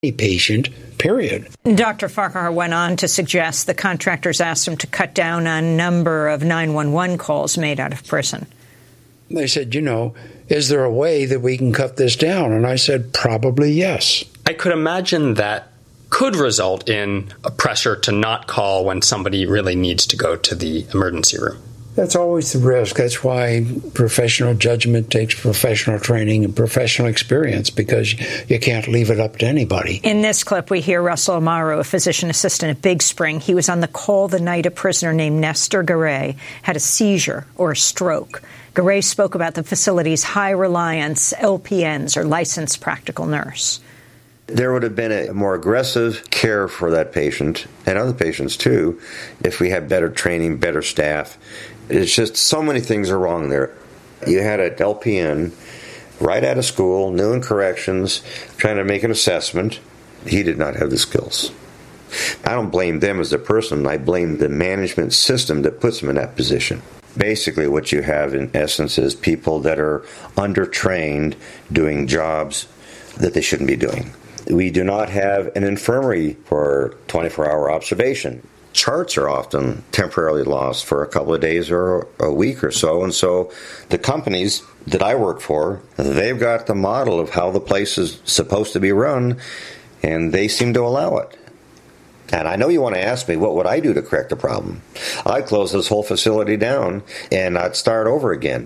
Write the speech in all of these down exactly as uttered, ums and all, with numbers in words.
patient, period. Doctor Farquhar went on to suggest the contractors asked him to cut down on number of nine one one calls made out of prison. They said, you know, is there a way that we can cut this down? And I said, probably yes. I could imagine that could result in a pressure to not call when somebody really needs to go to the emergency room. That's always the risk. That's why professional judgment takes professional training and professional experience, because you can't leave it up to anybody. In this clip, we hear Russell Amaro, a physician assistant at Big Spring. He was on the call the night a prisoner named Nestor Garay had a seizure or a stroke. Garay spoke about the facility's high reliance L P Ns, or licensed practical nurse. There would have been a more aggressive care for that patient and other patients, too, if we had better training, better staff. It's just so many things are wrong there. You had an L P N right out of school, new in corrections, trying to make an assessment. He did not have the skills. I don't blame them as a person. I blame the management system that puts them in that position. Basically, what you have, in essence, is people that are undertrained doing jobs that they shouldn't be doing. We do not have an infirmary for twenty-four hour observation. Charts are often temporarily lost for a couple of days or a week or so, and so the companies that I work for, they've got the model of how the place is supposed to be run, and they seem to allow it. And I know you want to ask me, what would I do to correct the problem? I'd close this whole facility down, and I'd start over again.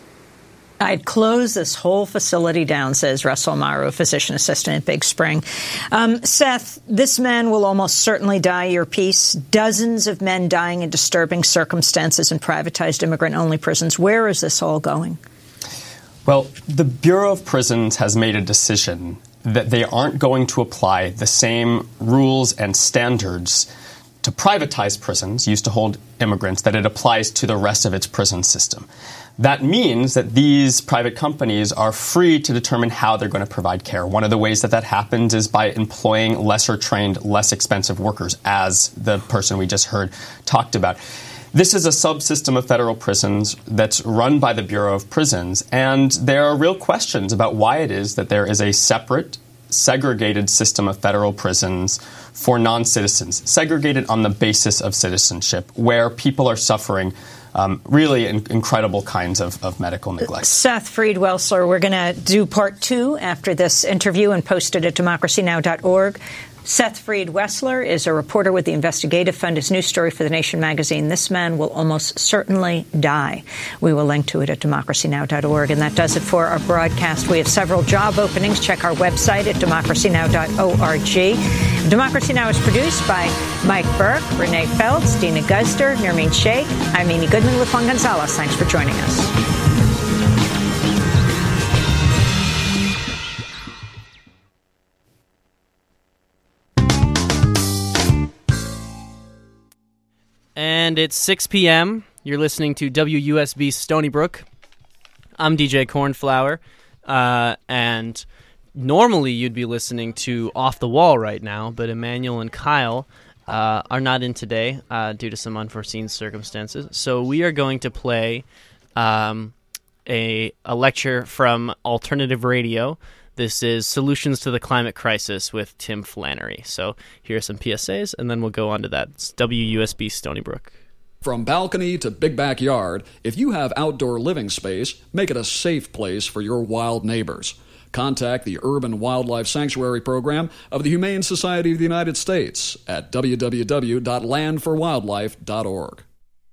I'd close this whole facility down, says Russell Amaro, physician assistant at Big Spring. Um, Seth, this man will almost certainly die your piece. Dozens of men dying in disturbing circumstances in privatized immigrant-only prisons. Where is this all going? Well, the Bureau of Prisons has made a decision that they aren't going to apply the same rules and standards to privatized prisons used to hold immigrants that it applies to the rest of its prison system. That means that these private companies are free to determine how they're going to provide care. One of the ways that that happens is by employing lesser trained, less expensive workers, as the person we just heard talked about. This is a subsystem of federal prisons that's run by the Bureau of Prisons, and there are real questions about why it is that there is a separate, segregated system of federal prisons for non-citizens, segregated on the basis of citizenship, where people are suffering Um, really in- incredible kinds of, of medical neglect. Seth Freed-Welsler, we're going to do part two after this interview and post it at democracy now dot org. Seth Freed-Welsler is a reporter with the Investigative Fund. His new story for The Nation magazine, This Man Will Almost Certainly Die. We will link to it at democracy now dot org. And that does it for our broadcast. We have several job openings. Check our website at democracy now dot org. Democracy Now! Is produced by Mike Burke, Renee Feltz, Dina Guzder, Nermeen Sheikh. I'm Amy Goodman with Juan Gonzalez. Thanks for joining us. And it's six p.m. You're listening to W U S B Stony Brook. I'm D J Cornflower, uh, and normally you'd be listening to Off the Wall right now, but Emmanuel and Kyle uh, are not in today uh, due to some unforeseen circumstances. So we are going to play um, a, a lecture from Alternative Radio. This is Solutions to the Climate Crisis with Tim Flannery. So here are some P S As, and then we'll go on to that. It's W U S B Stony Brook. From balcony to big backyard, if you have outdoor living space, make it a safe place for your wild neighbors. Contact the Urban Wildlife Sanctuary Program of the Humane Society of the United States at w w w dot land for wildlife dot org.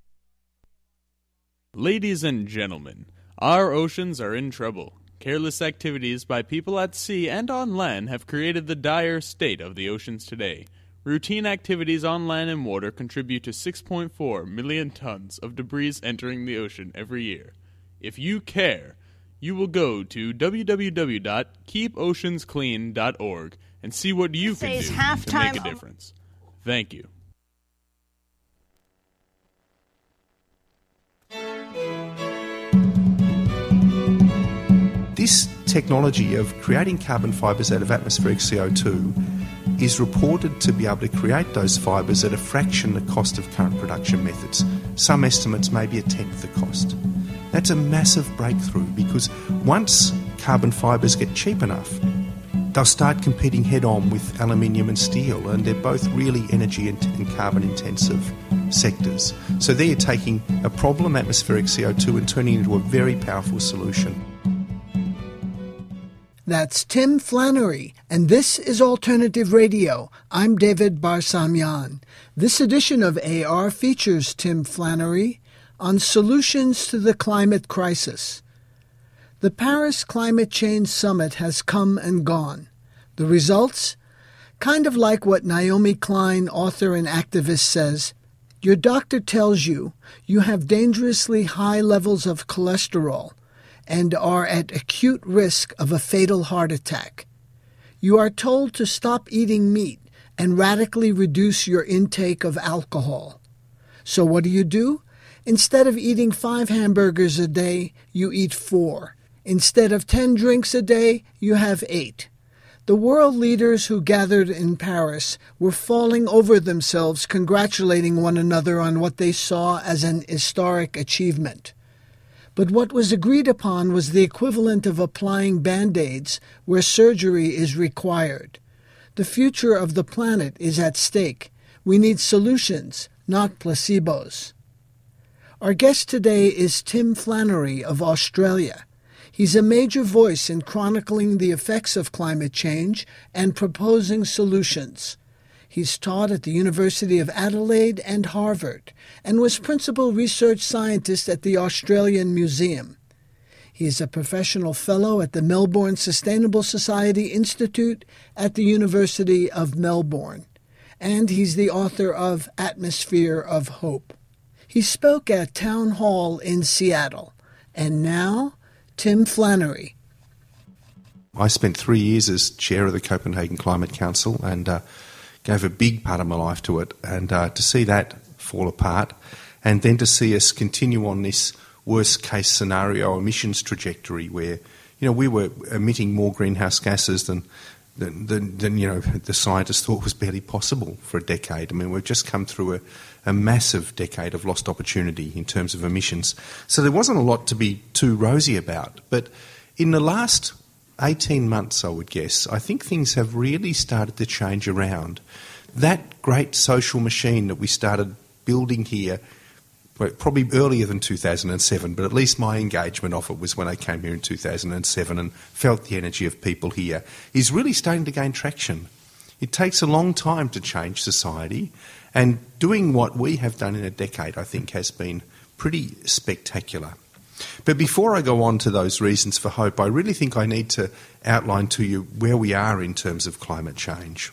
Ladies and gentlemen, our oceans are in trouble. Careless activities by people at sea and on land have created the dire state of the oceans today. Routine activities on land and water contribute to six point four million tons of debris entering the ocean every year. If you care, you will go to w w w dot keep oceans clean dot org and see what you can do to make a difference. Thank you. This technology of creating carbon fibres out of atmospheric C O two is reported to be able to create those fibres at a fraction the cost of current production methods. Some estimates may be a tenth the cost. That's a massive breakthrough, because once carbon fibres get cheap enough, they'll start competing head-on with aluminium and steel, and they're both really energy and, and carbon-intensive sectors. So they're taking a problem, atmospheric C O two, and turning it into a very powerful solution. That's Tim Flannery, and this is Alternative Radio. I'm David Barsamian. This edition of A R features Tim Flannery on solutions to the climate crisis. The Paris Climate Change Summit has come and gone. The results? Kind of like what Naomi Klein, author and activist, says. Your doctor tells you you have dangerously high levels of cholesterol and are at acute risk of a fatal heart attack. You are told to stop eating meat and radically reduce your intake of alcohol. So what do you do? Instead of eating five hamburgers a day, you eat four. Instead of ten drinks a day, you have eight. The world leaders who gathered in Paris were falling over themselves, congratulating one another on what they saw as an historic achievement. But what was agreed upon was the equivalent of applying Band-Aids where surgery is required. The future of the planet is at stake. We need solutions, not placebos. Our guest today is Tim Flannery of Australia. He's a major voice in chronicling the effects of climate change and proposing solutions. He's taught at the University of Adelaide and Harvard and was principal research scientist at the Australian Museum. He is a professional fellow at the Melbourne Sustainable Society Institute at the University of Melbourne, and he's the author of Atmosphere of Hope. He spoke at Town Hall in Seattle, and now Tim Flannery. I spent three years as chair of the Copenhagen Climate Council and uh, gave a big part of my life to it. And uh, to see that fall apart and then to see us continue on this worst-case scenario emissions trajectory where, you know, we were emitting more greenhouse gases than, than, than, than you know, the scientists thought was barely possible for a decade. I mean, we've just come through a a massive decade of lost opportunity in terms of emissions. So there wasn't a lot to be too rosy about. But in the last eighteen months, I would guess, I think things have really started to change around. That great social machine that we started building here, well, probably earlier than two thousand seven, but at least my engagement of it was when I came here in two thousand seven and felt the energy of people here, is really starting to gain traction. It takes a long time to change society, and doing what we have done in a decade, I think, has been pretty spectacular. But before I go on to those reasons for hope, I really think I need to outline to you where we are in terms of climate change.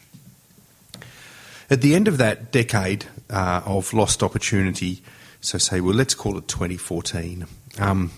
At the end of that decade uh, of lost opportunity, so say, well, let's call it twenty fourteen, um,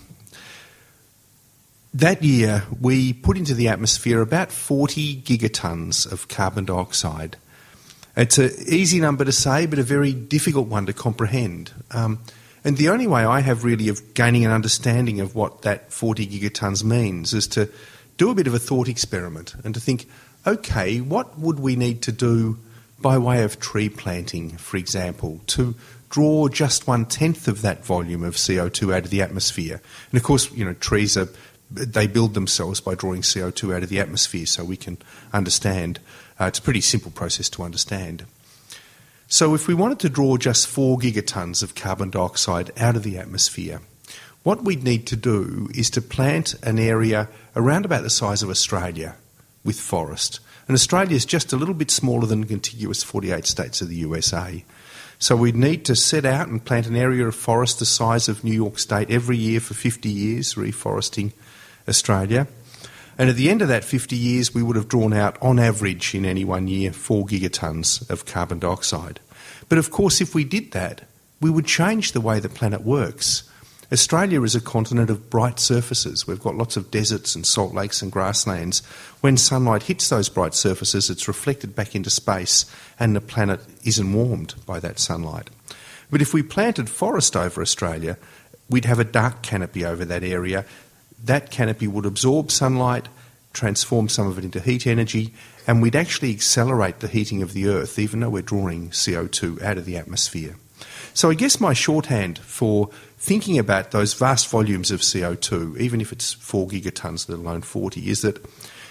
that year we put into the atmosphere about forty gigatons of carbon dioxide. It's an easy number to say, but a very difficult one to comprehend. Um, and the only way I have really of gaining an understanding of what that forty gigatons means is to do a bit of a thought experiment and to think, okay, what would we need to do by way of tree planting, for example, to draw just one-tenth of that volume of C O two out of the atmosphere? And of course, you know, trees are, they build themselves by drawing C O two out of the atmosphere, so we can understand. Uh, it's a pretty simple process to understand. So if we wanted to draw just four gigatons of carbon dioxide out of the atmosphere, what we'd need to do is to plant an area around about the size of Australia with forest. And Australia is just a little bit smaller than the contiguous forty-eight states of the U S A. So we'd need to set out and plant an area of forest the size of New York State every year for fifty years, reforesting Australia. And at the end of that fifty years, we would have drawn out, on average, in any one year, four gigatons of carbon dioxide. But of course, if we did that, we would change the way the planet works. Australia is a continent of bright surfaces. We've got lots of deserts and salt lakes and grasslands. When sunlight hits those bright surfaces, it's reflected back into space, and the planet isn't warmed by that sunlight. But if we planted forest over Australia, we'd have a dark canopy over that area. That canopy would absorb sunlight, transform some of it into heat energy, and we'd actually accelerate the heating of the Earth, even though we're drawing C O two out of the atmosphere. So I guess my shorthand for thinking about those vast volumes of C O two, even if it's four gigatons, let alone forty, is that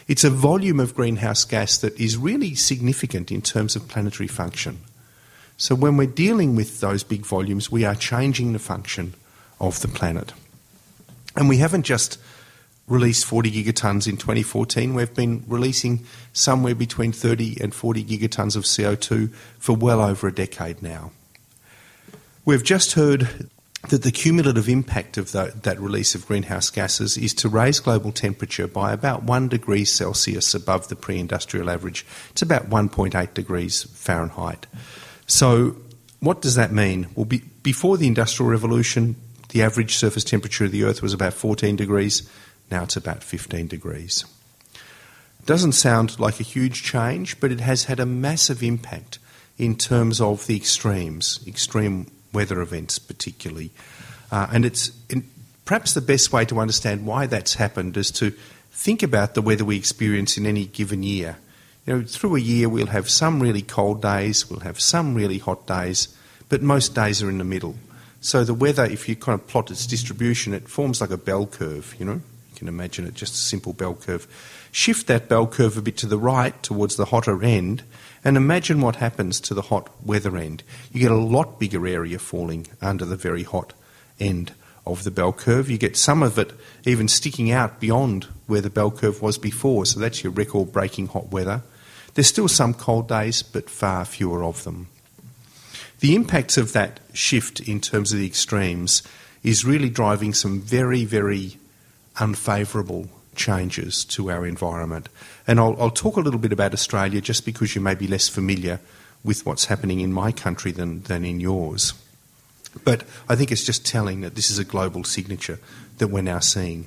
It's a volume of greenhouse gas that is really significant in terms of planetary function. So when we're dealing with those big volumes, we are changing the function of the planet. And we haven't just released forty gigatons in twenty fourteen, we've been releasing somewhere between thirty and forty gigatons of C O two for well over a decade now. We've just heard that the cumulative impact of the, that release of greenhouse gases is to raise global temperature by about one degree Celsius above the pre-industrial average. It's about one point eight degrees Fahrenheit. So what does that mean? Well, be, before the Industrial Revolution, the average surface temperature of the Earth was about fourteen degrees. Now it's about fifteen degrees. Doesn't sound like a huge change, but it has had a massive impact in terms of the extremes, extreme weather events particularly. Uh, and it's in, perhaps the best way to understand why that's happened is to think about the weather we experience in any given year. You know, through a year we'll have some really cold days, we'll have some really hot days, but most days are in the middle. So the weather, if you kind of plot its distribution, it forms like a bell curve, you know. You can imagine it, just a simple bell curve. Shift that bell curve a bit to the right towards the hotter end and imagine what happens to the hot weather end. You get a lot bigger area falling under the very hot end of the bell curve. You get some of it even sticking out beyond where the bell curve was before, so that's your record-breaking hot weather. There's still some cold days, but far fewer of them. The impacts of that shift in terms of the extremes is really driving some very, very unfavourable changes to our environment. And I'll, I'll talk a little bit about Australia just because you may be less familiar with what's happening in my country than, than in yours. But I think it's just telling that this is a global signature that we're now seeing.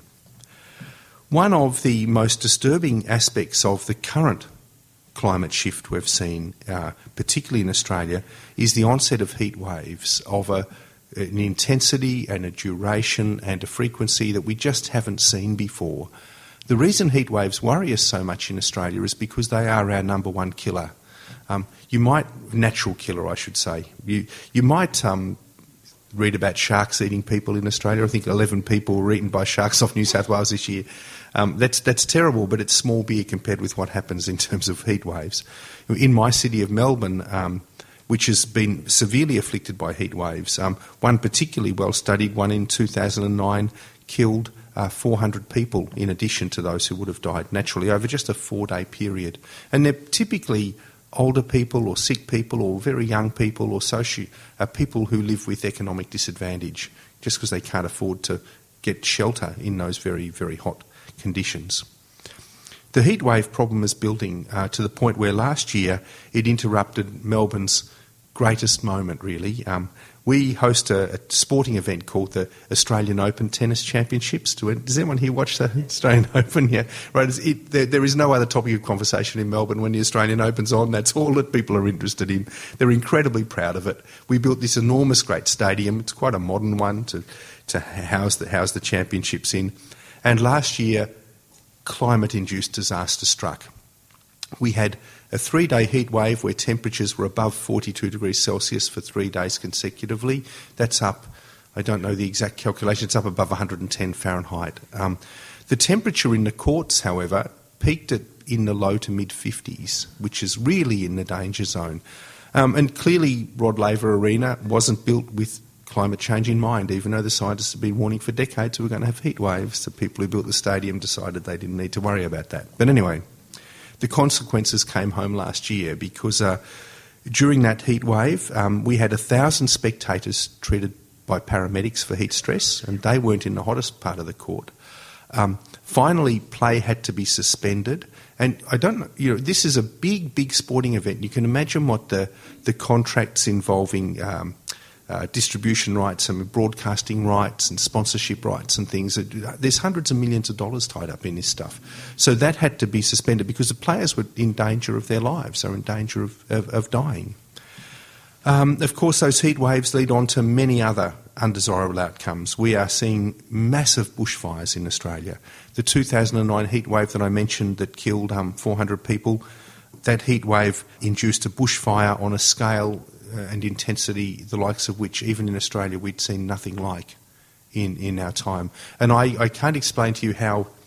One of the most disturbing aspects of the current climate shift we've seen, uh, particularly in Australia, is the onset of heat waves of a an intensity and a duration and a frequency that we just haven't seen before. The reason heat waves worry us so much in Australia is because they are our number one killer. Um, you might, natural killer I should say, you, you might um, read about sharks eating people in Australia. I think eleven people were eaten by sharks off New South Wales this year. Um, that's, that's terrible, but it's small beer compared with what happens in terms of heat waves. In my city of Melbourne, um, which has been severely afflicted by heat waves. Um, one particularly well-studied, one in two thousand nine, killed uh, four hundred people in addition to those who would have died naturally over just a four-day period. And they're typically older people or sick people or very young people or soci- uh, people who live with economic disadvantage just because they can't afford to get shelter in those very, very hot conditions. The heat wave problem is building uh, to the point where last year it interrupted Melbourne's greatest moment, really. Um, we host a, a sporting event called the Australian Open Tennis Championships. Do it, does anyone here watch the Australian Open? Yeah, right. It, there, there is no other topic of conversation in Melbourne when the Australian Open's on. That's all that people are interested in. They're incredibly proud of it. We built this enormous, great stadium. It's quite a modern one to to house the house the championships in. And last year, climate-induced disaster struck. We had a three-day heat wave where temperatures were above forty-two degrees Celsius for three days consecutively. That's up, I don't know the exact calculation, it's up above one hundred ten Fahrenheit. Um, the temperature in the courts, however, peaked at in the low to mid-fifties, which is really in the danger zone. Um, and clearly Rod Laver Arena wasn't built with climate change in mind, even though the scientists have been warning for decades we were going to have heat waves. The people who built the stadium decided they didn't need to worry about that. But anyway, the consequences came home last year because uh, during that heat wave, um, we had a thousand spectators treated by paramedics for heat stress, and they weren't in the hottest part of the court. Um, finally, play had to be suspended. And I don't know, you know, this is a big, big sporting event. You can imagine what the, the contracts involving um, uh, distribution rights and broadcasting rights and sponsorship rights and things. There's hundreds of millions of dollars tied up in this stuff. So that had to be suspended because the players were in danger of their lives, or in danger of, of, of dying. Um, of course, those heat waves lead on to many other undesirable outcomes. We are seeing massive bushfires in Australia. The two thousand nine heat wave that I mentioned that killed um, four hundred people, that heat wave induced a bushfire on a scale uh, and intensity the likes of which, even in Australia, we'd seen nothing like in, in our time. And I, I can't explain to you how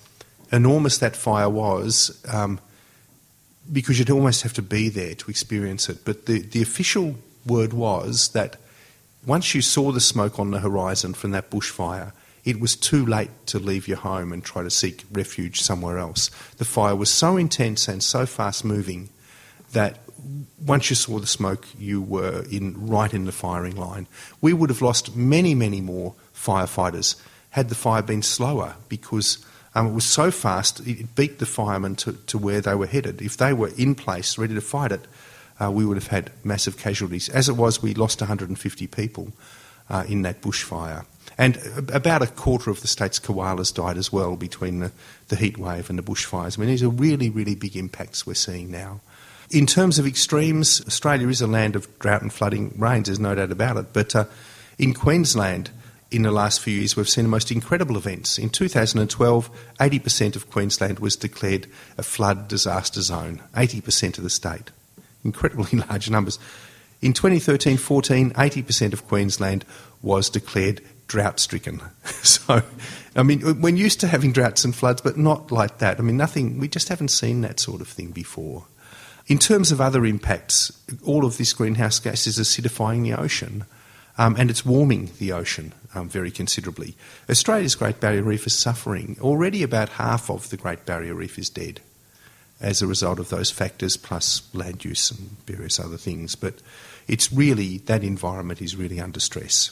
enormous that fire was, um, because you'd almost have to be there to experience it. But the, the official word was that once you saw the smoke on the horizon from that bushfire, it was too late to leave your home and try to seek refuge somewhere else. The fire was so intense and so fast-moving that once you saw the smoke, you were in right in the firing line. We would have lost many, many more firefighters had the fire been slower, because um, it was so fast, it beat the firemen to, to where they were headed. If they were in place, ready to fight it, uh, we would have had massive casualties. As it was, we lost one hundred fifty people uh, in that bushfire. And about a quarter of the state's koalas died as well between the, the heat wave and the bushfires. I mean, these are really, really big impacts we're seeing now. In terms of extremes, Australia is a land of drought and flooding rains, there's no doubt about it. But uh, in Queensland, in the last few years, we've seen the most incredible events. In two thousand twelve, eighty percent of Queensland was declared a flood disaster zone, eighty percent of the state. Incredibly large numbers. In twenty thirteen fourteen, eighty percent of Queensland was declared drought-stricken. So, I mean, we're used to having droughts and floods, but not like that. I mean, nothing, we just haven't seen that sort of thing before. In terms of other impacts, all of this greenhouse gas is acidifying the ocean, um, and it's warming the ocean um, very considerably. Australia's Great Barrier Reef is suffering. Already about half of the Great Barrier Reef is dead as a result of those factors, plus land use and various other things. But it's really, that environment is really under stress.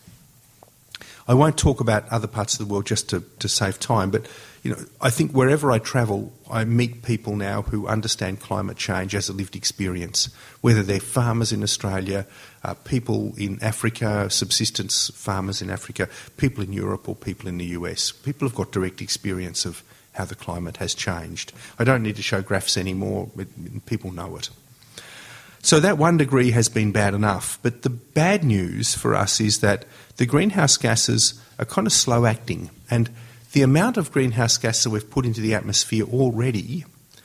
I won't talk about other parts of the world just to, to save time, but you know, I think wherever I travel, I meet people now who understand climate change as a lived experience, whether they're farmers in Australia, uh, people in Africa, subsistence farmers in Africa, people in Europe or people in the U S. People have got direct experience of how the climate has changed. I don't need to show graphs anymore, but people know it. So that one degree has been bad enough, but the bad news for us is that the greenhouse gases are kind of slow acting, and the amount of greenhouse gas that we've put into the atmosphere already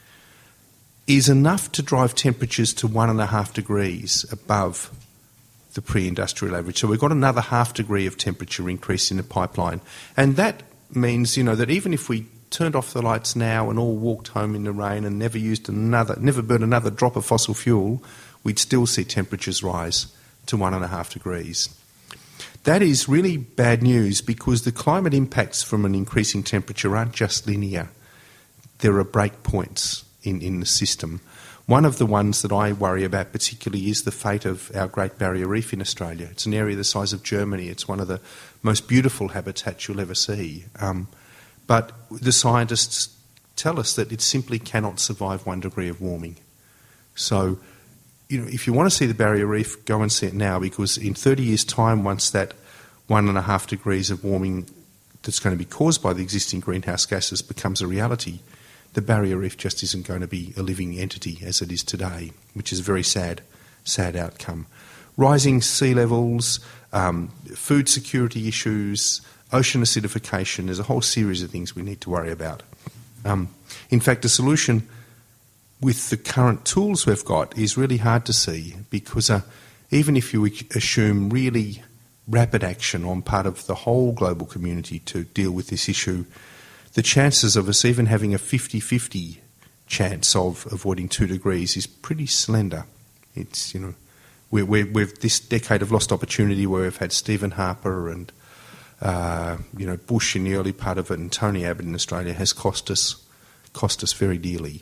is enough to drive temperatures to one and a half degrees above the pre-industrial average. So we've got another half degree of temperature increase in the pipeline, and that means, you know, that even if we turned off the lights now and all walked home in the rain and never used another, never burned another drop of fossil fuel, we'd still see temperatures rise to one and a half degrees. That is really bad news, because the climate impacts from an increasing temperature aren't just linear. There are break points in, in the system. One of the ones that I worry about particularly is the fate of our Great Barrier Reef in Australia. It's an area the size of Germany. It's one of the most beautiful habitats you'll ever see. Um, but the scientists tell us that it simply cannot survive one degree of warming. So, you know, if you want to see the Barrier Reef, go and see it now, because in thirty years' time, once that one and a half degrees of warming that's going to be caused by the existing greenhouse gases becomes a reality, the Barrier Reef just isn't going to be a living entity as it is today, which is a very sad, sad outcome. Rising sea levels, um, food security issues, ocean acidification, there's a whole series of things we need to worry about. Um, in fact, the solution with the current tools we've got is really hard to see, because uh, even if you assume really rapid action on part of the whole global community to deal with this issue, the chances of us even having a fifty-fifty chance of avoiding two degrees is pretty slender. It's, you know, we're, we're, we've this decade of lost opportunity where we've had Stephen Harper and uh, you know, Bush in the early part of it, and Tony Abbott in Australia has cost us cost us very dearly.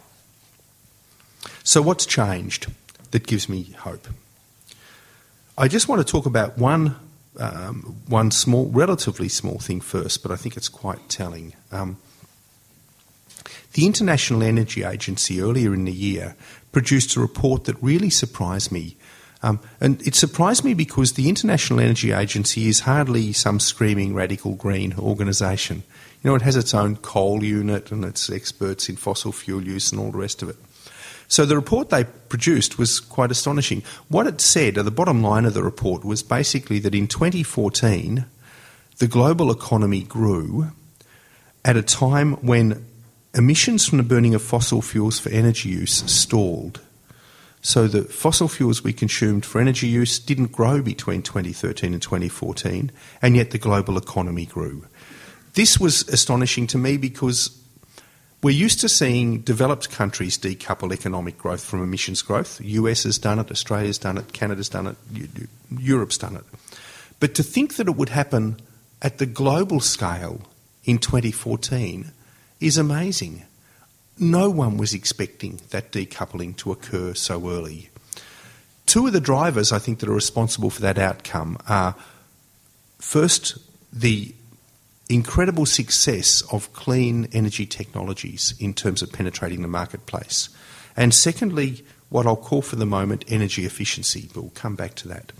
So what's changed that gives me hope? I just want to talk about one um, one small, relatively small thing first, but I think it's quite telling. Um, the International Energy Agency earlier in the year produced a report that really surprised me. Um, and it surprised me because the International Energy Agency is hardly some screaming radical green organisation. You know, it has its own coal unit and its experts in fossil fuel use and all the rest of it. So the report they produced was quite astonishing. What it said, at the bottom line of the report, was basically that in twenty fourteen, the global economy grew at a time when emissions from the burning of fossil fuels for energy use stalled. So the fossil fuels we consumed for energy use didn't grow between twenty thirteen and twenty fourteen, and yet the global economy grew. This was astonishing to me because We're used to seeing developed countries decouple economic growth from emissions growth. The U S has done it, Australia's done it, Canada's done it, Europe's done it. But to think that it would happen at the global scale in twenty fourteen is amazing. No one was expecting that decoupling to occur so early. Two of the drivers, I think, that are responsible for that outcome are, first, the incredible success of clean energy technologies in terms of penetrating the marketplace. And secondly, what I'll call for the moment energy efficiency, but we'll come back to that.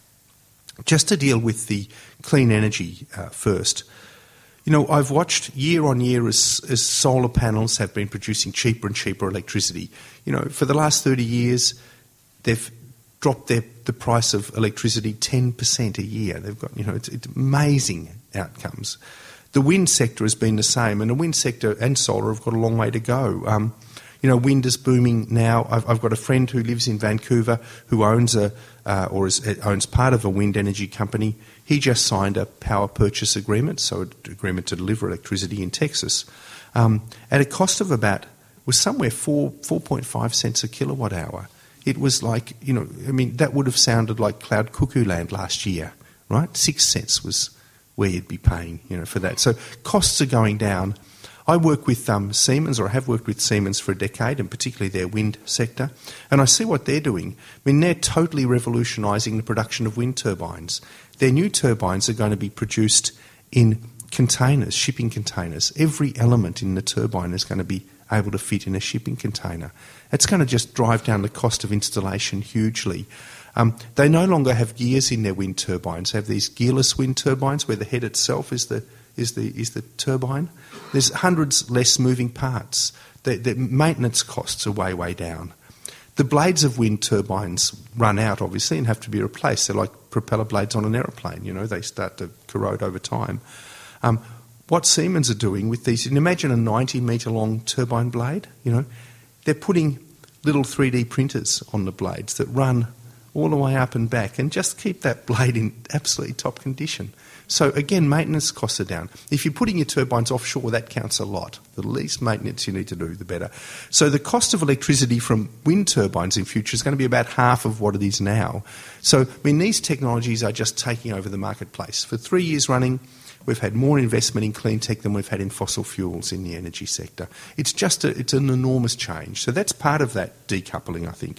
Just to deal with the clean energy uh, first, you know, I've watched year on year as, as solar panels have been producing cheaper and cheaper electricity. You know, for the last thirty years, they've dropped their, the price of electricity ten percent a year. They've got, you know, it's, it's amazing outcomes. The wind sector has been the same, and the wind sector and solar have got a long way to go. Um, you know, wind is booming now. I've, I've got a friend who lives in Vancouver who owns a uh, or is, owns part of a wind energy company. He just signed a power purchase agreement, so an agreement to deliver electricity in Texas, um, at a cost of about was somewhere four four point five cents a kilowatt hour. It was like, you know, I mean, that would have sounded like cloud cuckoo land last year, right? Six cents was where you'd be paying, you know, for that. So costs are going down. I work with um, Siemens, or I have worked with Siemens for a decade, and particularly their wind sector, and I see what they're doing. I mean, they're totally revolutionising the production of wind turbines. Their new turbines are going to be produced in containers, shipping containers. Every element in the turbine is going to be able to fit in a shipping container. It's going to just drive down the cost of installation hugely. Um, they no longer have gears in their wind turbines. They have these gearless wind turbines where the head itself is the is the is the turbine. There's hundreds less moving parts. The, the maintenance costs are way, way down. The blades of wind turbines run out, obviously, and have to be replaced. They're like propeller blades on an aeroplane. You know, they start to corrode over time. Um, what Siemens are doing with these, and imagine a ninety metre long turbine blade, you know, they're putting little three D printers on the blades that run all the way up and back and just keep that blade in absolutely top condition. So again, maintenance costs are down. If you're putting your turbines offshore, that counts a lot. The least maintenance you need to do, the better. So the cost of electricity from wind turbines in future is going to be about half of what it is now. So, I mean, these technologies are just taking over the marketplace. For three years running, we've had more investment in clean tech than we've had in fossil fuels in the energy sector. It's just a, it's an enormous change. So that's part of that decoupling, I think.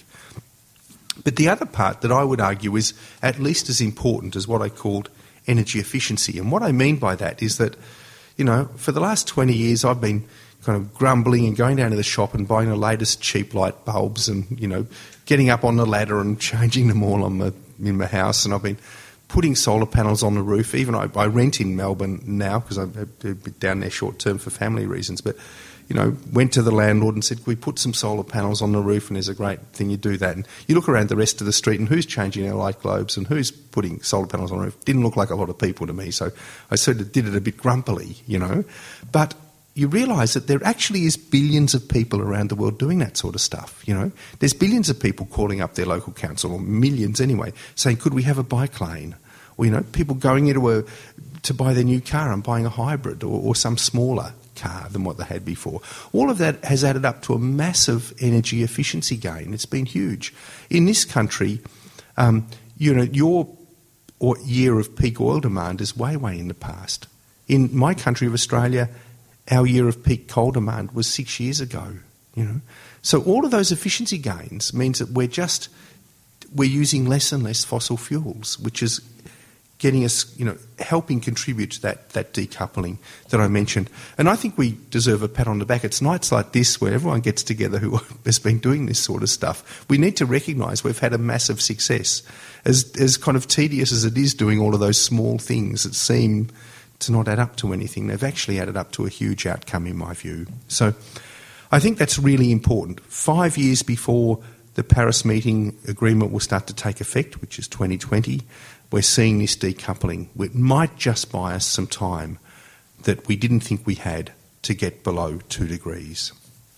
But the other part that I would argue is at least as important as what I called energy efficiency. And what I mean by that is that, you know, for the last twenty years I've been kind of grumbling and going down to the shop and buying the latest cheap light bulbs and, you know, getting up on the ladder and changing them all on my, in my house. And I've been putting solar panels on the roof. Even I, I rent in Melbourne now because I'm down there short term for family reasons. But, you know, went to the landlord and said, can we put some solar panels on the roof? And there's a great thing, you do that. And you look around the rest of the street and who's changing our light globes and who's putting solar panels on the roof? Didn't look like a lot of people to me. So I sort of did it a bit grumpily, you know. But you realise that there actually is billions of people around the world doing that sort of stuff, you know. There's billions of people calling up their local council, or millions anyway, saying, could we have a bike lane? Or, you know, people going into a, to buy their new car and buying a hybrid or, or some smaller car than what they had before. All of that has added up to a massive energy efficiency gain. It's been huge. In this country, um, you know, your or year of peak oil demand is way, way in the past. In my country of Australia, our year of peak coal demand was six years ago, you know. So all of those efficiency gains means that we're just, we're using less and less fossil fuels, which is getting us, you know, helping contribute to that, that decoupling that I mentioned. And I think we deserve a pat on the back. It's nights like this where everyone gets together who has been doing this sort of stuff. We need to recognise we've had a massive success. As, as kind of tedious as it is doing all of those small things that seem to not add up to anything, they've actually added up to a huge outcome in my view. So I think that's really important. Five years before the Paris meeting agreement will start to take effect, which is twenty twenty, we're seeing this decoupling. It might just buy us some time that we didn't think we had to get below two degrees.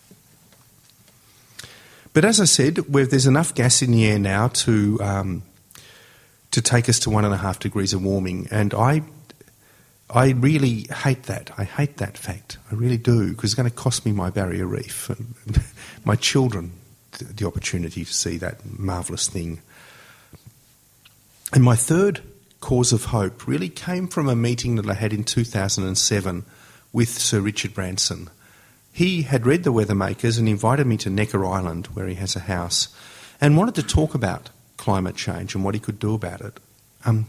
But as I said, there's enough gas in the air now to um, to take us to one and a half degrees of warming. And I I really hate that. I hate that fact. I really do, because it's going to cost me my barrier reef, and my children the opportunity to see that marvellous thing. And my third cause of hope really came from a meeting that I had in two thousand seven with Sir Richard Branson. He had read The Weathermakers and invited me to Necker Island, where he has a house, and wanted to talk about climate change and what he could do about it. Um,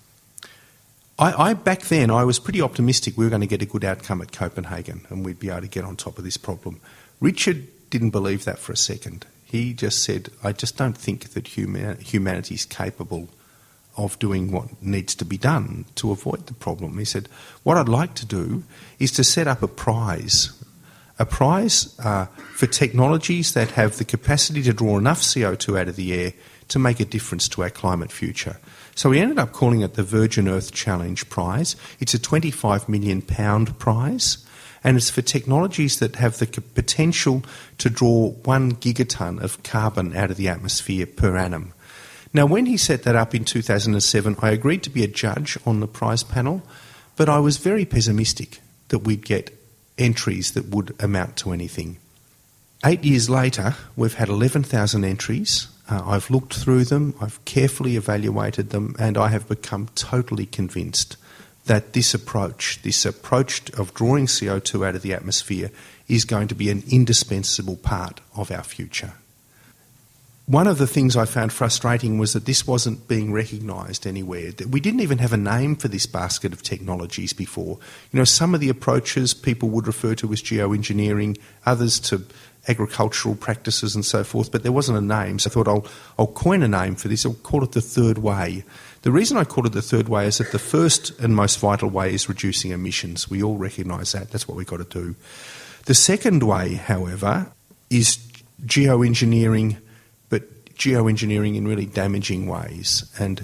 I, I back then, I was pretty optimistic we were going to get a good outcome at Copenhagen and we'd be able to get on top of this problem. Richard didn't believe that for a second. He just said, I just don't think that human, humanity is capable of doing what needs to be done to avoid the problem. He said, what I'd like to do is to set up a prize, a prize uh, for technologies that have the capacity to draw enough C O two out of the air to make a difference to our climate future. So we ended up calling it the Virgin Earth Challenge Prize. It's a twenty-five million pound prize, and it's for technologies that have the potential to draw one gigaton of carbon out of the atmosphere per annum. Now, when he set that up in two thousand seven, I agreed to be a judge on the prize panel, but I was very pessimistic that we'd get entries that would amount to anything. Eight years later, we've had eleven thousand entries. Uh, I've looked through them, I've carefully evaluated them, and I have become totally convinced that this approach, this approach of drawing C O two out of the atmosphere, is going to be an indispensable part of our future. One of the things I found frustrating was that this wasn't being recognised anywhere. We didn't even have a name for this basket of technologies before. You know, some of the approaches people would refer to as geoengineering, others to agricultural practices and so forth, but there wasn't a name. So I thought I'll, I'll coin a name for this. I'll call it the third way. The reason I call it the third way is that the first and most vital way is reducing emissions. We all recognise that. That's what we've got to do. The second way, however, is geoengineering, but geoengineering in really damaging ways. And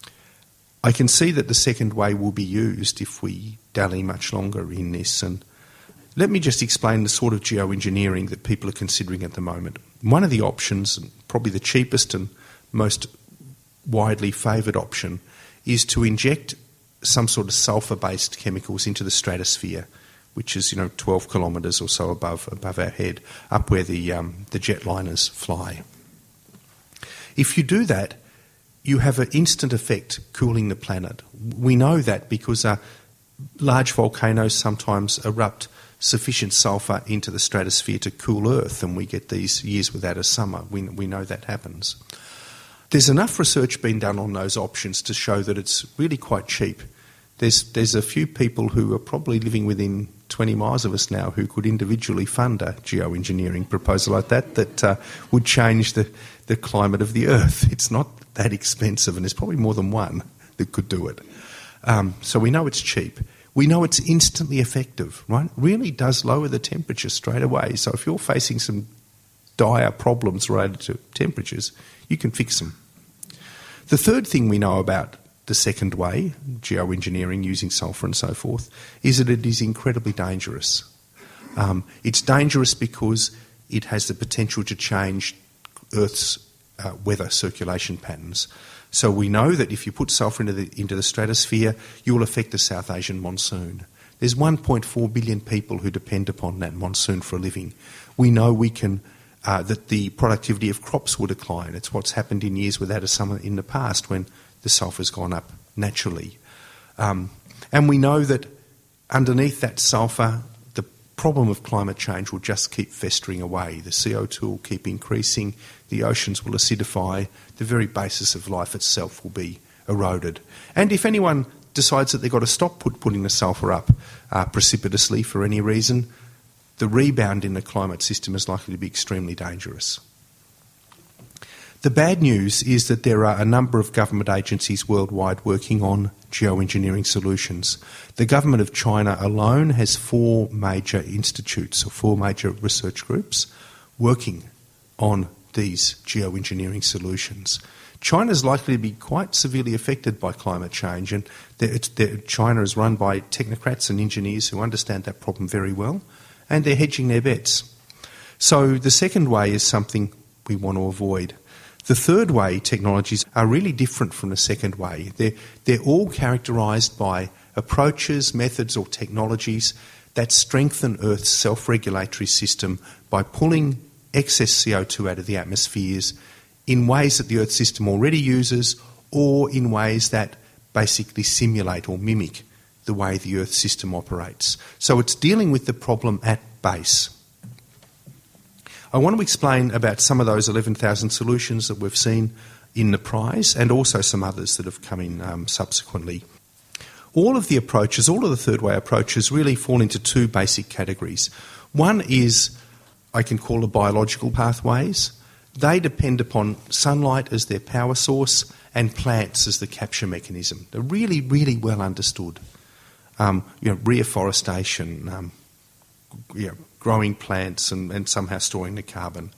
I can see that the second way will be used if we dally much longer in this. And let me just explain the sort of geoengineering that people are considering at the moment. One of the options, probably the cheapest and most widely favoured option, is to inject some sort of sulphur-based chemicals into the stratosphere, which is, you know, twelve kilometres or so above above our head, up where the um, the jetliners fly. If you do that, you have an instant effect cooling the planet. We know that because uh, large volcanoes sometimes erupt sufficient sulphur into the stratosphere to cool Earth, and we get these years without a summer. We, we know that happens. There's enough research being done on those options to show that it's really quite cheap. There's, there's a few people who are probably living within twenty miles of us now who could individually fund a geoengineering proposal like that that uh, would change the, the climate of the Earth. It's not that expensive, and there's probably more than one that could do it. Um, so we know it's cheap. We know it's instantly effective, right? It really does lower the temperature straight away. So if you're facing some dire problems related to temperatures, you can fix them. The third thing we know about the second way, geoengineering using sulphur and so forth, is that it is incredibly dangerous. Um, it's dangerous because it has the potential to change Earth's uh, weather circulation patterns. So we know that if you put sulphur into the, into the stratosphere, you will affect the South Asian monsoon. There's one point four billion people who depend upon that monsoon for a living. We know we can uh, that the productivity of crops will decline. It's what's happened in years without a summer in the past when the sulphur's gone up naturally. Um, and we know that underneath that sulphur, the problem of climate change will just keep festering away. The C O two will keep increasing, the oceans will acidify, the very basis of life itself will be eroded. And if anyone decides that they've got to stop put, putting the sulphur up uh, precipitously for any reason, the rebound in the climate system is likely to be extremely dangerous. The bad news is that there are a number of government agencies worldwide working on geoengineering solutions. The government of China alone has four major institutes or four major research groups working on these geoengineering solutions. China is likely to be quite severely affected by climate change, and it's, China is run by technocrats and engineers who understand that problem very well, and they're hedging their bets. So the second way is something we want to avoid. The third way technologies are really different from the second way. They're, they're all characterised by approaches, methods or technologies that strengthen Earth's self-regulatory system by pulling excess C O two out of the atmospheres in ways that the Earth system already uses, or in ways that basically simulate or mimic the way the Earth system operates. So it's dealing with the problem at base. I want to explain about some of those eleven thousand solutions that we've seen in the prize, and also some others that have come in um, subsequently. All of the approaches, all of the third way approaches really fall into two basic categories. One is, I can call the biological pathways. They depend upon sunlight as their power source and plants as the capture mechanism. They're really, really well understood. Um, you know, reforestation, um, you know, growing plants and, and somehow storing the carbon.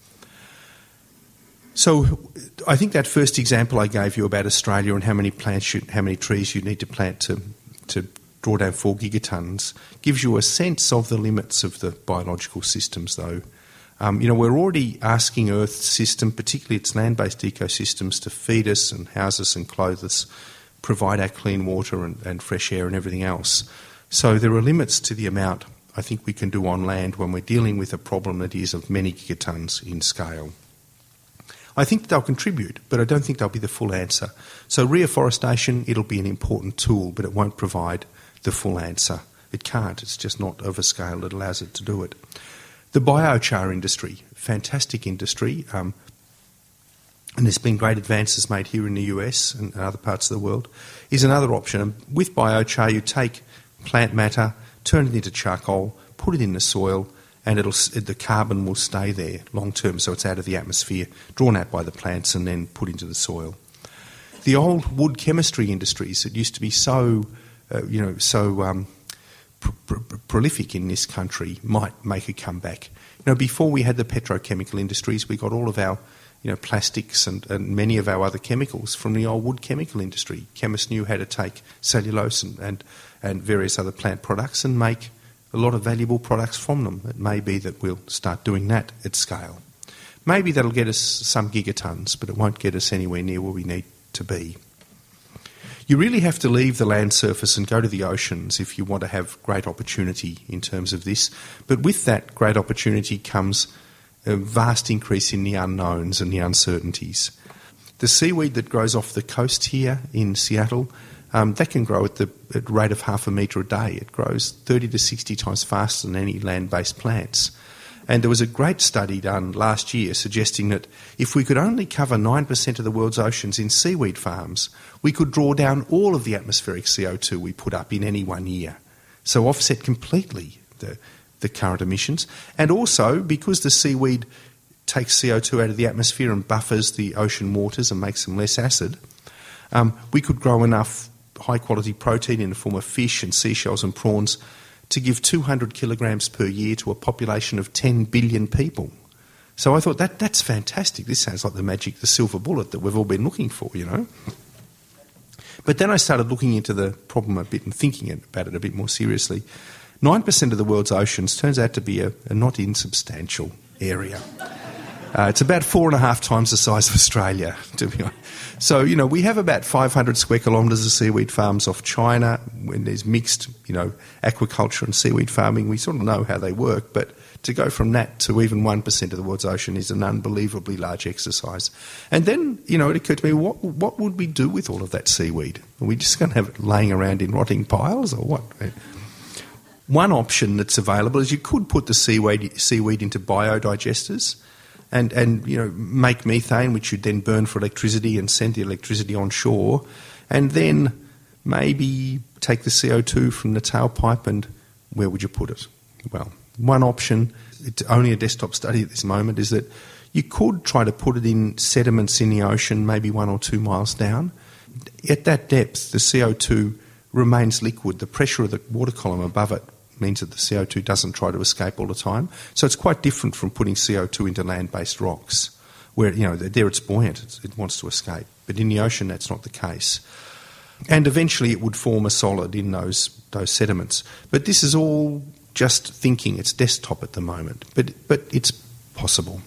So I think that first example I gave you about Australia and how many plants, you, how many trees you need to plant to, to draw down four gigatons gives you a sense of the limits of the biological systems, though. Um, you know, we're already asking Earth's system, particularly its land-based ecosystems, to feed us and house us and clothe us, provide our clean water and, and fresh air and everything else. So there are limits to the amount I think we can do on land when we're dealing with a problem that is of many gigatons in scale. I think they'll contribute, but I don't think they'll be the full answer. So reforestation, it'll be an important tool, but it won't provide the full answer. It can't. It's just not of a scale that allows it to do it. The biochar industry, fantastic industry, um, and there's been great advances made here in the U S and other parts of the world, is another option. And with biochar, you take plant matter, turn it into charcoal, put it in the soil, and it'll, the carbon will stay there long term, so it's out of the atmosphere, drawn out by the plants and then put into the soil. The old wood chemistry industries that used to be so, uh, you know, so um, pr- pr- prolific in this country might make a comeback. You know, before we had the petrochemical industries, we got all of our, you know, plastics and, and many of our other chemicals from the old wood chemical industry. Chemists knew how to take cellulose and, and, and various other plant products and make a lot of valuable products from them. It may be that we'll start doing that at scale. Maybe that'll get us some gigatons, but it won't get us anywhere near where we need to be. You really have to leave the land surface and go to the oceans if you want to have great opportunity in terms of this. But with that great opportunity comes a vast increase in the unknowns and the uncertainties. The seaweed that grows off the coast here in Seattle, Um, that can grow at the at rate of half a metre a day. It grows thirty to sixty times faster than any land-based plants. And there was a great study done last year suggesting that if we could only cover nine percent of the world's oceans in seaweed farms, we could draw down all of the atmospheric C O two we put up in any one year. So offset completely the, the current emissions. And also, because the seaweed takes C O two out of the atmosphere and buffers the ocean waters and makes them less acid, um, we could grow enough high-quality protein in the form of fish and seashells and prawns to give two hundred kilograms per year to a population of ten billion people. So I thought, that that's fantastic. This sounds like the magic, the silver bullet that we've all been looking for, you know. But then I started looking into the problem a bit and thinking about it a bit more seriously. nine percent of the world's oceans turns out to be a, a not insubstantial area. Uh, it's about four and a half times the size of Australia, to be honest. So, you know, we have about five hundred square kilometres of seaweed farms off China. When there's mixed, you know, aquaculture and seaweed farming, we sort of know how they work. But to go from that to even one percent of the world's ocean is an unbelievably large exercise. And then, you know, it occurred to me, what what would we do with all of that seaweed? Are we just going to have it laying around in rotting piles or what? One option that's available is you could put the seaweed, seaweed into biodigesters, and, and you know, make methane, which you'd then burn for electricity and send the electricity on shore, and then maybe take the C O two from the tailpipe, and where would you put it? Well, one option, it's only a desktop study at this moment, is that you could try to put it in sediments in the ocean, maybe one or two miles down. At that depth, the C O two remains liquid. The pressure of the water column above it means that the C O two doesn't try to escape all the time. So it's quite different from putting C O two into land-based rocks, where, you know, there it's buoyant, it's, it wants to escape. But in the ocean, that's not the case. And eventually it would form a solid in those those sediments. But this is all just thinking. It's desktop at the moment. But but it's possible.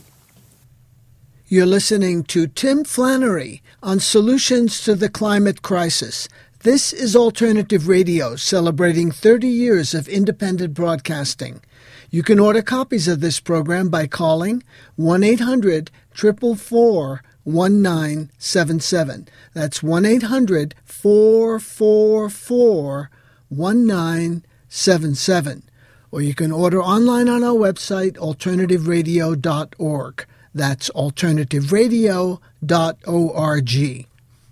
You're listening to Tim Flannery on Solutions to the Climate Crisis. This is Alternative Radio, celebrating thirty years of independent broadcasting. You can order copies of this program by calling one eight hundred, four four four, one nine seven seven. That's one eight hundred, four four four, one nine seven seven. Or you can order online on our website, alternative radio dot org. That's alternative radio dot org.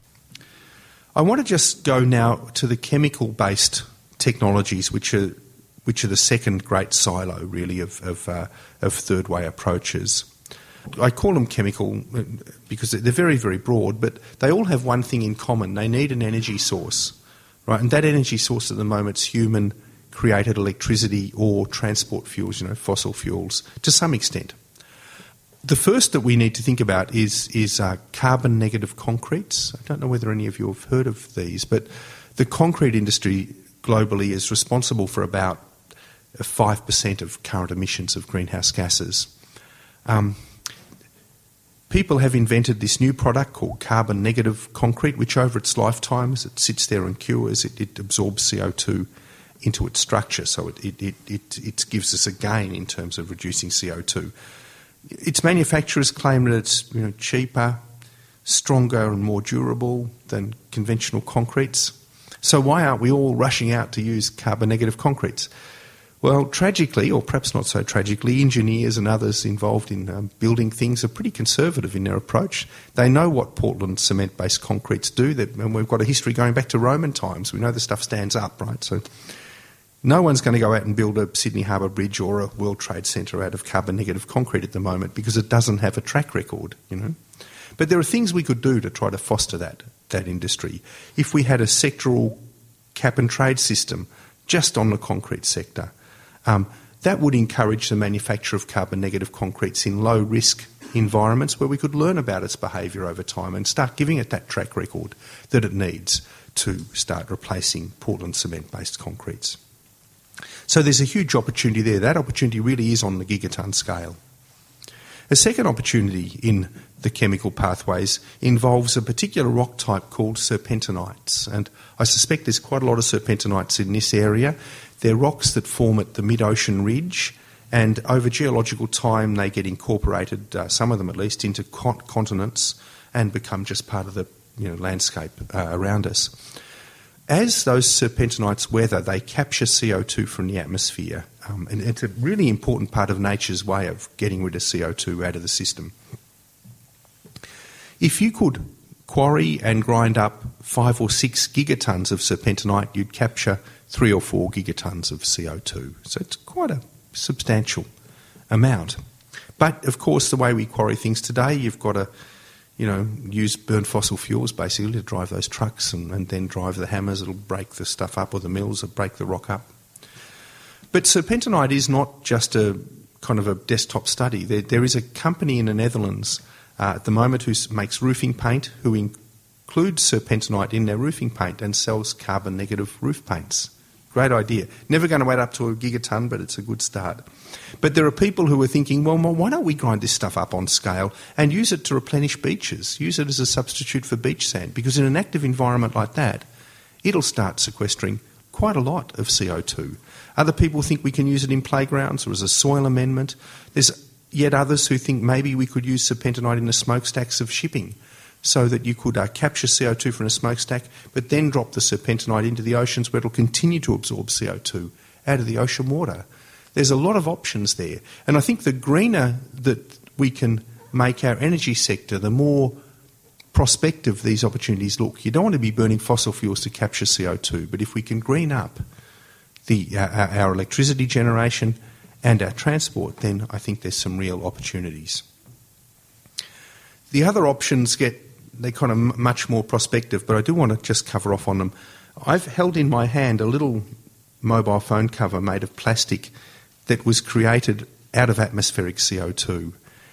I want to just go now to the chemical-based technologies, which are which are the second great silo, really, of of, uh, of third-way approaches. I call them chemical because they're very, very broad, but they all have one thing in common. They need an energy source, right? And that energy source at the moment is human-created electricity or transport fuels, you know, fossil fuels, to some extent. The first that we need to think about is is uh, carbon-negative concretes. I don't know whether any of you have heard of these, but the concrete industry globally is responsible for about five percent of current emissions of greenhouse gases. Um, people have invented this new product called carbon-negative concrete, which over its lifetime, as it sits there and cures, it, it absorbs C O two into its structure, so it, it, it, it, it gives us a gain in terms of reducing C O two. Its manufacturers claim that it's, you know, cheaper, stronger and more durable than conventional concretes. So why aren't we all rushing out to use carbon-negative concretes? Well, tragically, or perhaps not so tragically, engineers and others involved in um, building things are pretty conservative in their approach. They know what Portland cement-based concretes do, and we've got a history going back to Roman times. We know the stuff stands up, right? So no one's going to go out and build a Sydney Harbour Bridge or a World Trade Centre out of carbon-negative concrete at the moment because it doesn't have a track record, you know. But there are things we could do to try to foster that, that industry. If we had a sectoral cap-and-trade system just on the concrete sector, um, that would encourage the manufacture of carbon-negative concretes in low-risk environments where we could learn about its behaviour over time and start giving it that track record that it needs to start replacing Portland cement-based concretes. So there's a huge opportunity there. That opportunity really is on the gigaton scale. A second opportunity in the chemical pathways involves a particular rock type called serpentinites. And I suspect there's quite a lot of serpentinites in this area. They're rocks that form at the mid-ocean ridge, and over geological time they get incorporated, uh, some of them at least, into con- continents and become just part of the, you know, landscape uh, around us. As those serpentinites weather, they capture C O two from the atmosphere, um, and it's a really important part of nature's way of getting rid of C O two out of the system. If you could quarry and grind up five or six gigatons of serpentinite, you'd capture three or four gigatons of C O two. So it's quite a substantial amount. But, of course, the way we quarry things today, you've got to, you know, use burn fossil fuels basically to drive those trucks and, and then drive the hammers that'll break the stuff up, or the mills that break the rock up. But serpentinite is not just a kind of a desktop study. There, there is a company in the Netherlands uh, at the moment who makes roofing paint, who includes serpentinite in their roofing paint and sells carbon-negative roof paints. Great idea. Never going to add up to a gigaton, but it's a good start. But there are people who are thinking, well, why don't we grind this stuff up on scale and use it to replenish beaches, use it as a substitute for beach sand? Because in an active environment like that, it'll start sequestering quite a lot of C O two. Other people think we can use it in playgrounds or as a soil amendment. There's yet others who think maybe we could use serpentinite in the smokestacks of shipping, so that you could uh, capture C O two from a smokestack, but then drop the serpentinite into the oceans where it'll continue to absorb C O two out of the ocean water. There's a lot of options there. And I think the greener that we can make our energy sector, the more prospective these opportunities look. You don't want to be burning fossil fuels to capture C O two, but if we can green up the, uh, our electricity generation and our transport, then I think there's some real opportunities. The other options get, they're kind of much more prospective, but I do want to just cover off on them. I've held in my hand a little mobile phone cover made of plastic that was created out of atmospheric C O two.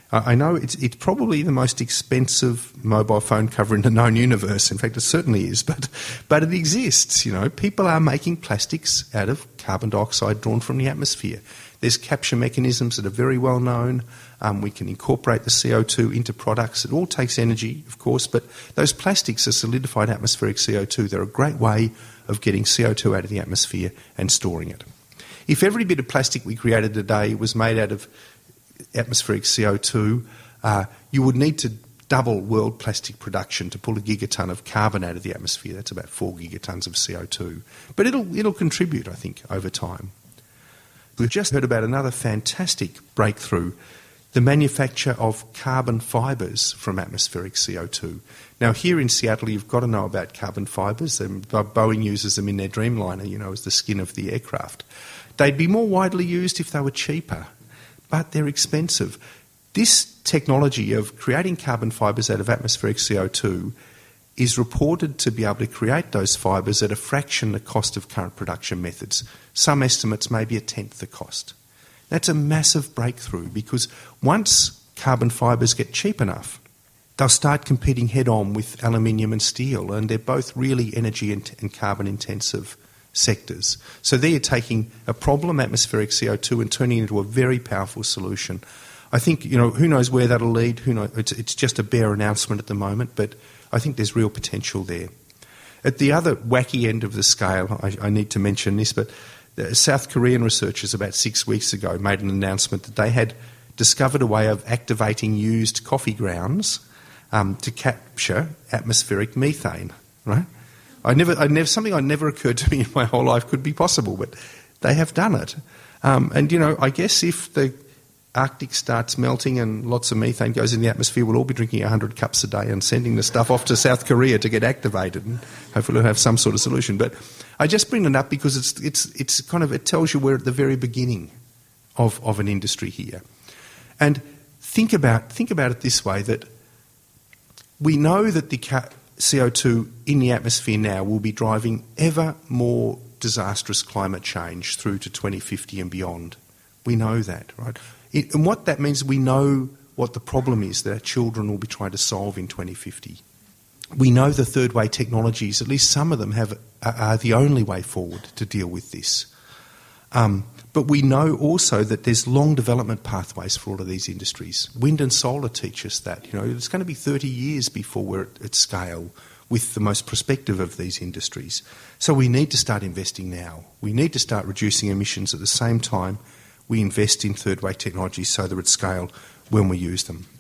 I know it's it's probably the most expensive mobile phone cover in the known universe. In fact, it certainly is, but but it exists. You know, people are making plastics out of carbon dioxide drawn from the atmosphere. There's capture mechanisms that are very well known. Um, we can incorporate the C O two into products. It all takes energy, of course, but those plastics are solidified atmospheric C O two. They're a great way of getting C O two out of the atmosphere and storing it. If every bit of plastic we created today was made out of atmospheric C O two, uh, you would need to double world plastic production to pull a gigaton of carbon out of the atmosphere. That's about four gigatons of C O two. But it'll it'll contribute, I think, over time. We've just heard about another fantastic breakthrough, the manufacture of carbon fibres from atmospheric C O two. Now, here in Seattle, you've got to know about carbon fibres. Boeing uses them in their Dreamliner, you know, as the skin of the aircraft. They'd be more widely used if they were cheaper, but they're expensive. This technology of creating carbon fibres out of atmospheric C O two is reported to be able to create those fibres at a fraction the cost of current production methods. Some estimates may be a tenth the cost. That's a massive breakthrough because once carbon fibres get cheap enough, they'll start competing head-on with aluminium and steel, and they're both really energy and carbon-intensive sectors. So there you're taking a problem, atmospheric C O two, and turning it into a very powerful solution. I think, you know, who knows where that'll lead? Who knows? It's, it's just a bare announcement at the moment, but I think there's real potential there. At the other wacky end of the scale, I, I need to mention this, but the South Korean researchers about six weeks ago made an announcement that they had discovered a way of activating used coffee grounds um, to capture atmospheric methane, right? I never, I never, something I never occurred to me in my whole life could be possible, but they have done it. Um, and, you know, I guess if the Arctic starts melting and lots of methane goes in the atmosphere, we'll all be drinking one hundred cups a day and sending the stuff off to South Korea to get activated, and hopefully we'll have some sort of solution. But I just bring it up because it's it's it's kind of, it tells you we're at the very beginning of, of an industry here. And think about think about it this way, that we know that the ca- C O two in the atmosphere now will be driving ever more disastrous climate change through to twenty fifty and beyond. We know that, right? It, and what that means, we know what the problem is that our children will be trying to solve in twenty fifty. We know the third way technologies, at least some of them, have are, are the only way forward to deal with this. Um, but we know also that there's long development pathways for all of these industries. Wind and solar teach us that. You know, it's going to be thirty years before we're at, at scale with the most prospective of these industries. So we need to start investing now. We need to start reducing emissions at the same time we invest in third-way technologies so they're at scale when we use them.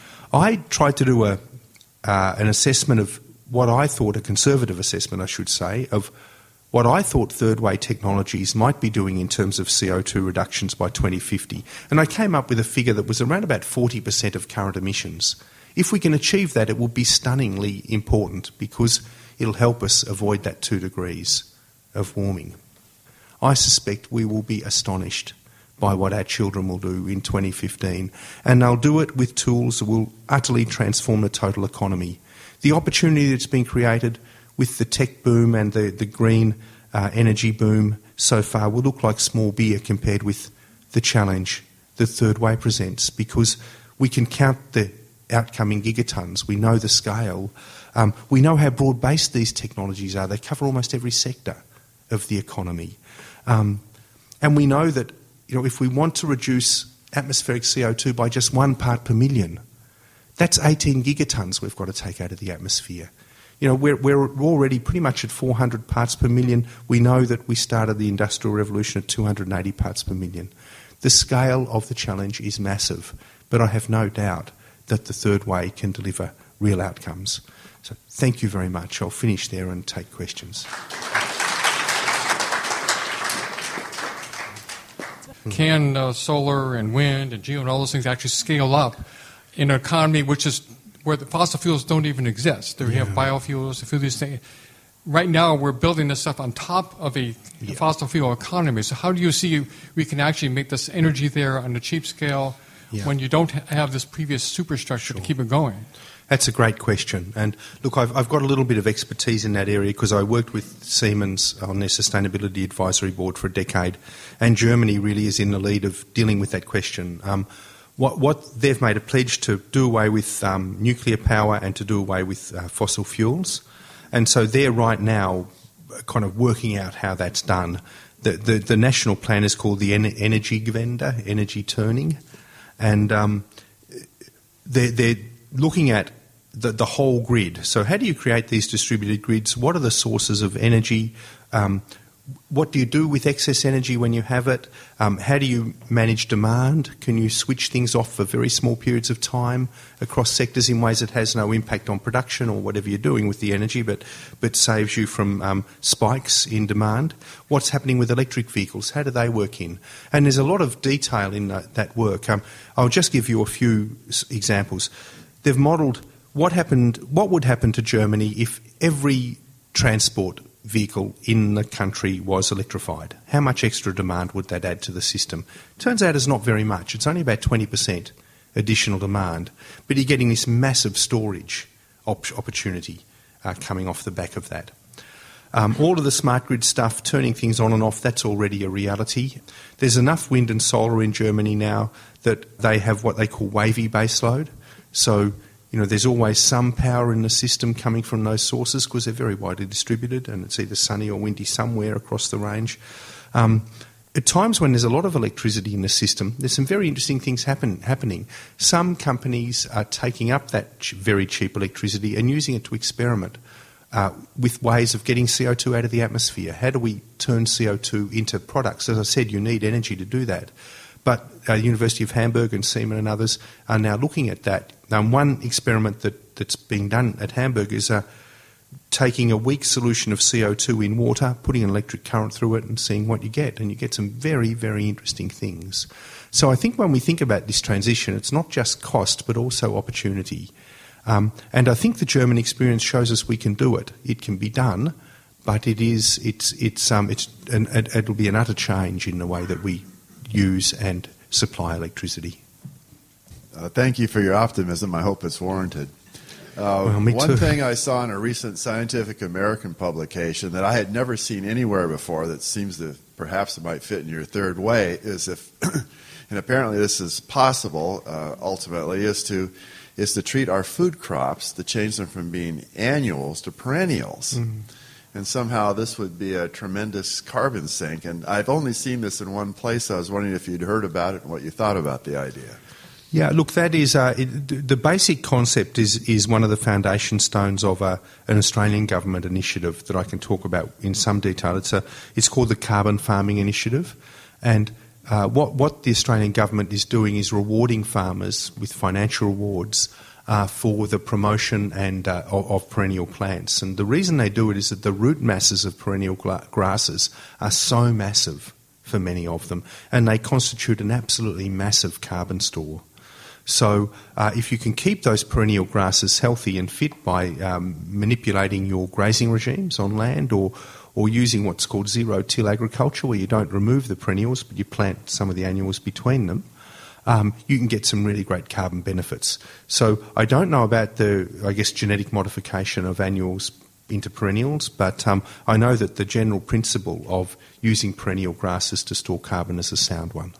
I tried to do a uh, an assessment of what I thought, a conservative assessment, I should say, of what I thought third-way technologies might be doing in terms of C O two reductions by twenty fifty. And I came up with a figure that was around about forty percent of current emissions. If we can achieve that, it will be stunningly important because it'll help us avoid that two degrees of warming. I suspect we will be astonished by what our children will do in twenty fifteen, and they'll do it with tools that will utterly transform the total economy. The opportunity that's been created with the tech boom and the, the green uh, energy boom so far will look like small beer compared with the challenge the third way presents, because we can count the outcoming gigatons. We know the scale. Um, we know how broad-based these technologies are. They cover almost every sector of the economy. Um, and we know that, you know, if we want to reduce atmospheric C O two by just one part per million, that's eighteen gigatons we've got to take out of the atmosphere. You know, we're, we're already pretty much at four hundred parts per million. We know that we started the Industrial Revolution at two hundred eighty parts per million. The scale of the challenge is massive, but I have no doubt that the third way can deliver real outcomes. So thank you very much. I'll finish there and take questions. Can uh, solar and wind and geo and all those things actually scale up in an economy which is where the fossil fuels don't even exist? There yeah. you have biofuels, a few of these things. Right now, we're building this stuff on top of a yeah. fossil fuel economy. So how do you see we can actually make this energy there on a cheap scale yeah. when you don't have this previous superstructure sure. to keep it going? That's a great question. And look, I've, I've got a little bit of expertise in that area because I worked with Siemens on their Sustainability Advisory Board for a decade, and Germany really is in the lead of dealing with that question. Um, what, what they've made a pledge to do away with um, nuclear power and to do away with uh, fossil fuels. And so they're right now kind of working out how that's done. The, the, the national plan is called the en- Energy Gewende, Energy Turning, and um, they're, they're looking at the, the whole grid. So how do you create these distributed grids? What are the sources of energy? Um, what do you do with excess energy when you have it? Um, how do you manage demand? Can you switch things off for very small periods of time across sectors in ways that has no impact on production or whatever you're doing with the energy, but, but saves you from um, spikes in demand? What's happening with electric vehicles? How do they work in? And there's a lot of detail in that, that work. Um, I'll just give you a few examples. They've modelled what happened, what would happen to Germany if every transport vehicle in the country was electrified. How much extra demand would that add to the system? Turns out it's not very much. It's only about twenty percent additional demand, but you're getting this massive storage op- opportunity uh, coming off the back of that. Um, all of the smart grid stuff, turning things on and off, that's already a reality. There's enough wind and solar in Germany now that they have what they call wavy baseload. So you know, there's always some power in the system coming from those sources because they're very widely distributed and it's either sunny or windy somewhere across the range. Um, at times when there's a lot of electricity in the system, there's some very interesting things happen, happening. Some companies are taking up that ch- very cheap electricity and using it to experiment uh, with ways of getting C O two out of the atmosphere. How do we turn C O two into products? As I said, you need energy to do that. But uh, University of Hamburg and Siemens and others are now looking at that. Now, one experiment that, that's being done at Hamburg is uh, taking a weak solution of C O two in water, putting an electric current through it and seeing what you get. And you get some very, very interesting things. So I think when we think about this transition, it's not just cost but also opportunity. Um, and I think the German experience shows us we can do it. It can be done, but it is, it's, it's, um, it's, an, it, it'll be an utter change in the way that we use and supply electricity. Uh, thank you for your optimism. I hope it's warranted. Uh, well, me one too. thing I saw in a recent Scientific American publication that I had never seen anywhere before that seems to perhaps it might fit in your third way is if, and apparently this is possible uh, ultimately, is to is to treat our food crops, to change them from being annuals to perennials. Mm-hmm. And somehow this would be a tremendous carbon sink. And I've only seen this in one place. I was wondering if you'd heard about it and what you thought about the idea. Yeah, look, that is uh, it, the basic concept is is one of the foundation stones of a, an Australian government initiative that I can talk about in some detail. It's a it's called the Carbon Farming Initiative, and uh, what what the Australian government is doing is rewarding farmers with financial rewards uh, for the promotion and uh, of, of perennial plants. And the reason they do it is that the root masses of perennial gra- grasses are so massive for many of them, and they constitute an absolutely massive carbon store. So uh, if you can keep those perennial grasses healthy and fit by um, manipulating your grazing regimes on land or, or using what's called zero-till agriculture, where you don't remove the perennials but you plant some of the annuals between them, um, you can get some really great carbon benefits. So I don't know about the, I guess, genetic modification of annuals into perennials, but um, I know that the general principle of using perennial grasses to store carbon is a sound one.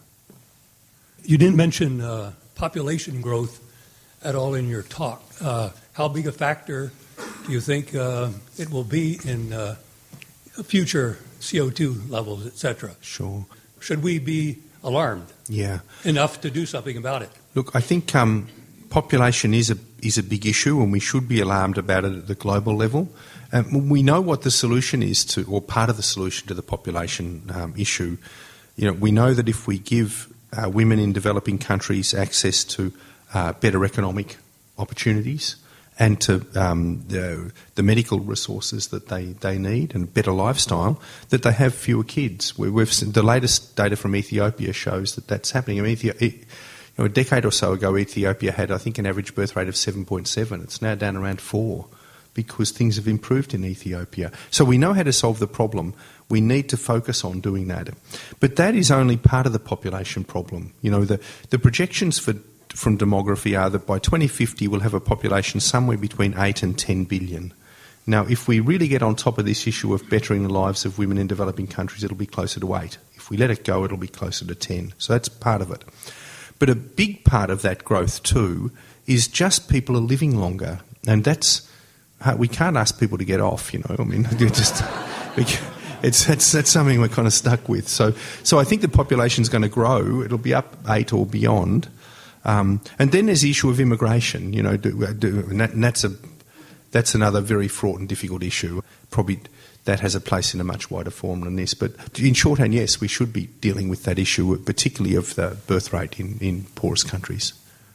You didn't mention uh, population growth at all in your talk. Uh, how big a factor do you think uh, it will be in uh, future C O two levels, et cetera? Sure. Should we be alarmed? Yeah. Enough to do something about it? Look, I think um, population is a is a big issue, and we should be alarmed about it at the global level. Um, we know what the solution is to, or part of the solution to the population um, issue. You know, we know that if we give Uh, women in developing countries access to uh, better economic opportunities and to um, the, the medical resources that they, they need and better lifestyle, that they have fewer kids. We, we've seen, the latest data from Ethiopia shows that that's happening. I mean, Ethi- you know, a decade or so ago, Ethiopia had, I think, an average birth rate of seven point seven. It's now down around four because things have improved in Ethiopia. So we know how to solve the problem. We need to focus on doing that. But that is only part of the population problem. You know, the, the projections for, from demography are that by twenty fifty we'll have a population somewhere between eight and ten billion. Now, if we really get on top of this issue of bettering the lives of women in developing countries, it'll be closer to eight. If we let it go, it'll be closer to ten. So that's part of it. But a big part of that growth too is just people are living longer, and that's we can't ask people to get off. You know, I mean, just we, it's that's that's something we're kind of stuck with. So so I think the population's going to grow. It'll be up eight or beyond, um, and then there's the issue of immigration. You know, do, do, and, that, and that's a that's another very fraught and difficult issue. Probably that has a place in a much wider form than this. But in shorthand, yes, we should be dealing with that issue, particularly of the birth rate in, in poorest countries.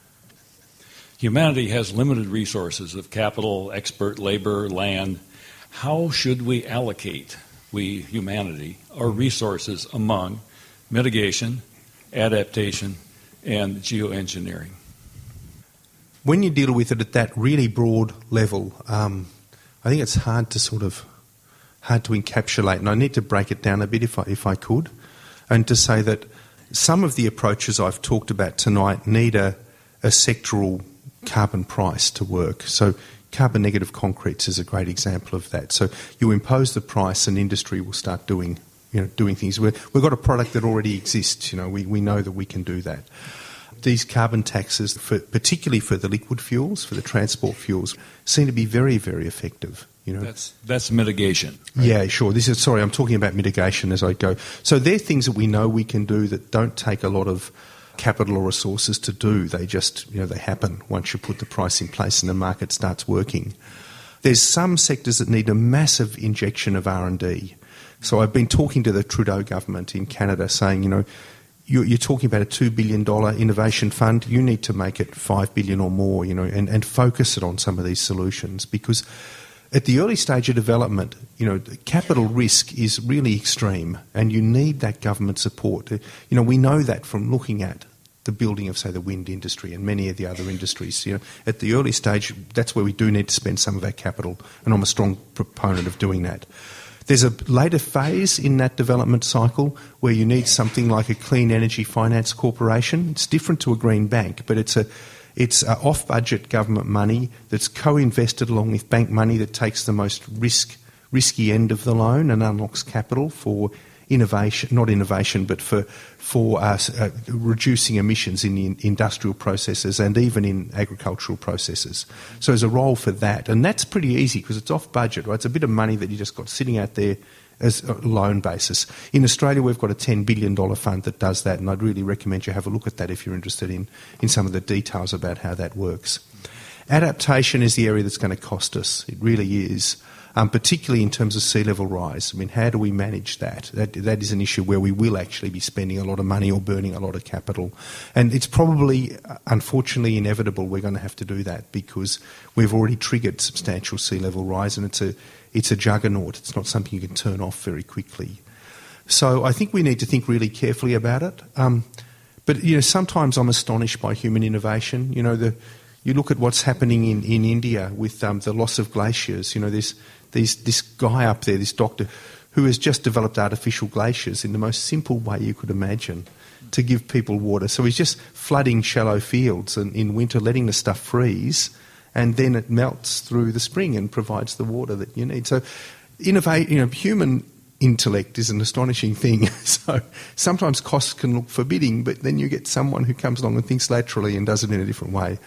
Humanity has limited resources of capital, expert labor, land. How should we allocate, we, humanity, our resources among mitigation, adaptation, and geoengineering? When you deal with it at that really broad level, um, I think it's hard to sort of hard to encapsulate, and I need to break it down a bit if I, if I could, and to say that some of the approaches I've talked about tonight need a, a sectoral carbon price to work. So carbon negative concretes is a great example of that. So you impose the price and industry will start doing, you know, doing things. We're, we've got a product that already exists, you know, we, we know that we can do that. These carbon taxes, for, particularly for the liquid fuels, for the transport fuels, seem to be very, very effective. You know, that's that's mitigation. Right? Yeah, sure. This is sorry, I'm talking about mitigation as I go. So they're things that we know we can do that don't take a lot of capital or resources to do. They just, you know, they happen once you put the price in place and the market starts working. There's some sectors that need a massive injection of R and D. So I've been talking to the Trudeau government in Canada saying, you know, you're, you're talking about a two billion dollars innovation fund. You need to make it five billion dollars or more, you know, and, and focus it on some of these solutions, because at the early stage of development, you know, capital risk is really extreme and you need that government support. You know, we know that from looking at the building of, say, the wind industry and many of the other industries. You know, at the early stage, that's where we do need to spend some of our capital, and I'm a strong proponent of doing that. There's a later phase in that development cycle where you need something like a Clean Energy Finance Corporation. It's different to a green bank, but it's a It's uh, off-budget government money that's co-invested along with bank money that takes the most risk, risky end of the loan and unlocks capital for innovation, not innovation, but for for uh, uh, reducing emissions in the industrial processes and even in agricultural processes. So there's a role for that, and that's pretty easy because it's off-budget, right? It's a bit of money that you just got sitting out there as a loan basis. In Australia, we've got a ten billion dollars fund that does that, and I'd really recommend you have a look at that if you're interested in, in some of the details about how that works. Adaptation is the area that's going to cost us. It really is, um, particularly in terms of sea level rise. I mean, how do we manage that? That that is an issue where we will actually be spending a lot of money or burning a lot of capital. And it's probably, unfortunately, inevitable we're going to have to do that because we've already triggered substantial sea level rise, and it's a It's a juggernaut. It's not something you can turn off very quickly. So I think we need to think really carefully about it. Um, but, you know, sometimes I'm astonished by human innovation. You know, the, you look at what's happening in, in India with um, the loss of glaciers. You know, there's, there's this guy up there, this doctor, who has just developed artificial glaciers in the most simple way you could imagine to give people water. So he's just flooding shallow fields and in winter, letting the stuff freeze, and then it melts through the spring and provides the water that you need. So, innovate, you know, human intellect is an astonishing thing. So sometimes costs can look forbidding, but then you get someone who comes along and thinks laterally and does it in a different way.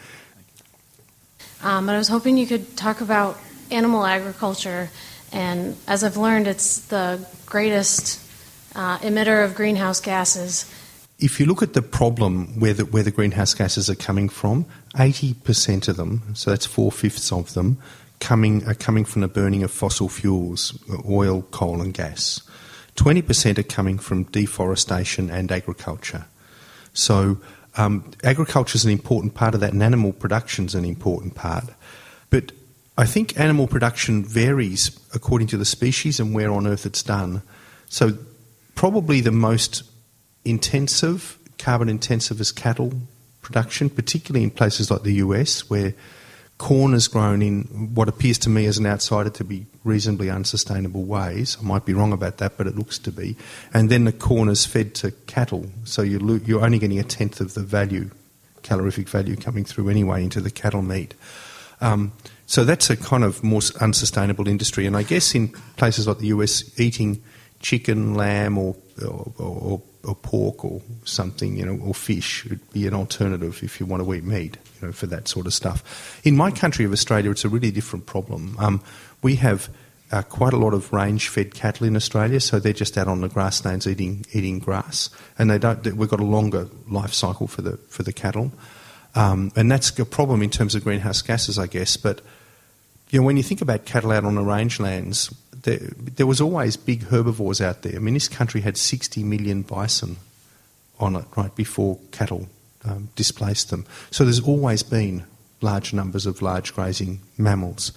Um, but I was hoping you could talk about animal agriculture, and as I've learned, it's the greatest uh, emitter of greenhouse gases. If you look at the problem where the, where the greenhouse gases are coming from, eighty percent of them, so that's four-fifths of them, coming are coming from the burning of fossil fuels, oil, coal and gas. twenty percent are coming from deforestation and agriculture. So um, agriculture is an important part of that, and animal production is an important part. But I think animal production varies according to the species and where on earth it's done. So probably the most intensive, carbon intensive is cattle production, particularly in places like the U S, where corn is grown in what appears to me as an outsider to be reasonably unsustainable ways. I might be wrong about that, but it looks to be. And then the corn is fed to cattle, so you're, lo- you're only getting a tenth of the value, calorific value coming through anyway into the cattle meat. Um, so that's a kind of more unsustainable industry. And I guess in places like the U S, eating chicken, lamb, or or, or or pork or something, you know, or fish would be an alternative if you want to eat meat, you know, for that sort of stuff. In my country of Australia, it's a really different problem. Um, we have uh, quite a lot of range-fed cattle in Australia, so they're just out on the grasslands eating eating grass, and they don't. We've got a longer life cycle for the for the cattle, um, and that's a problem in terms of greenhouse gases, I guess. But you know, when you think about cattle out on the rangelands, there, there was always big herbivores out there. I mean, this country had sixty million bison on it right before cattle um, displaced them. So there's always been large numbers of large grazing mammals.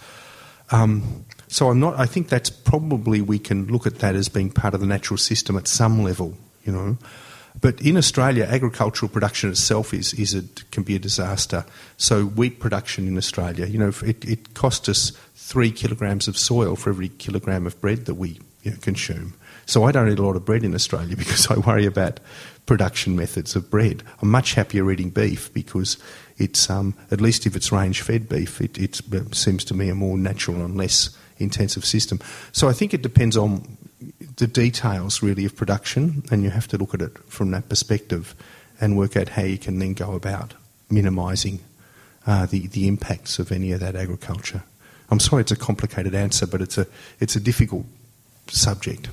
Um, so I'm not. I think that's probably, we can look at that as being part of the natural system at some level, you know. But in Australia, agricultural production itself is is a, can be a disaster. So wheat production in Australia, you know, it, it cost us three kilograms of soil for every kilogram of bread that we you know, consume. So I don't eat a lot of bread in Australia because I worry about production methods of bread. I'm much happier eating beef because it's, um, at least if it's range-fed beef, it, it seems to me a more natural and less intensive system. So I think it depends on the details, really, of production, and you have to look at it from that perspective and work out how you can then go about minimising uh, the, the impacts of any of that agriculture. I'm sorry it's a complicated answer, but it's a it's a difficult subject.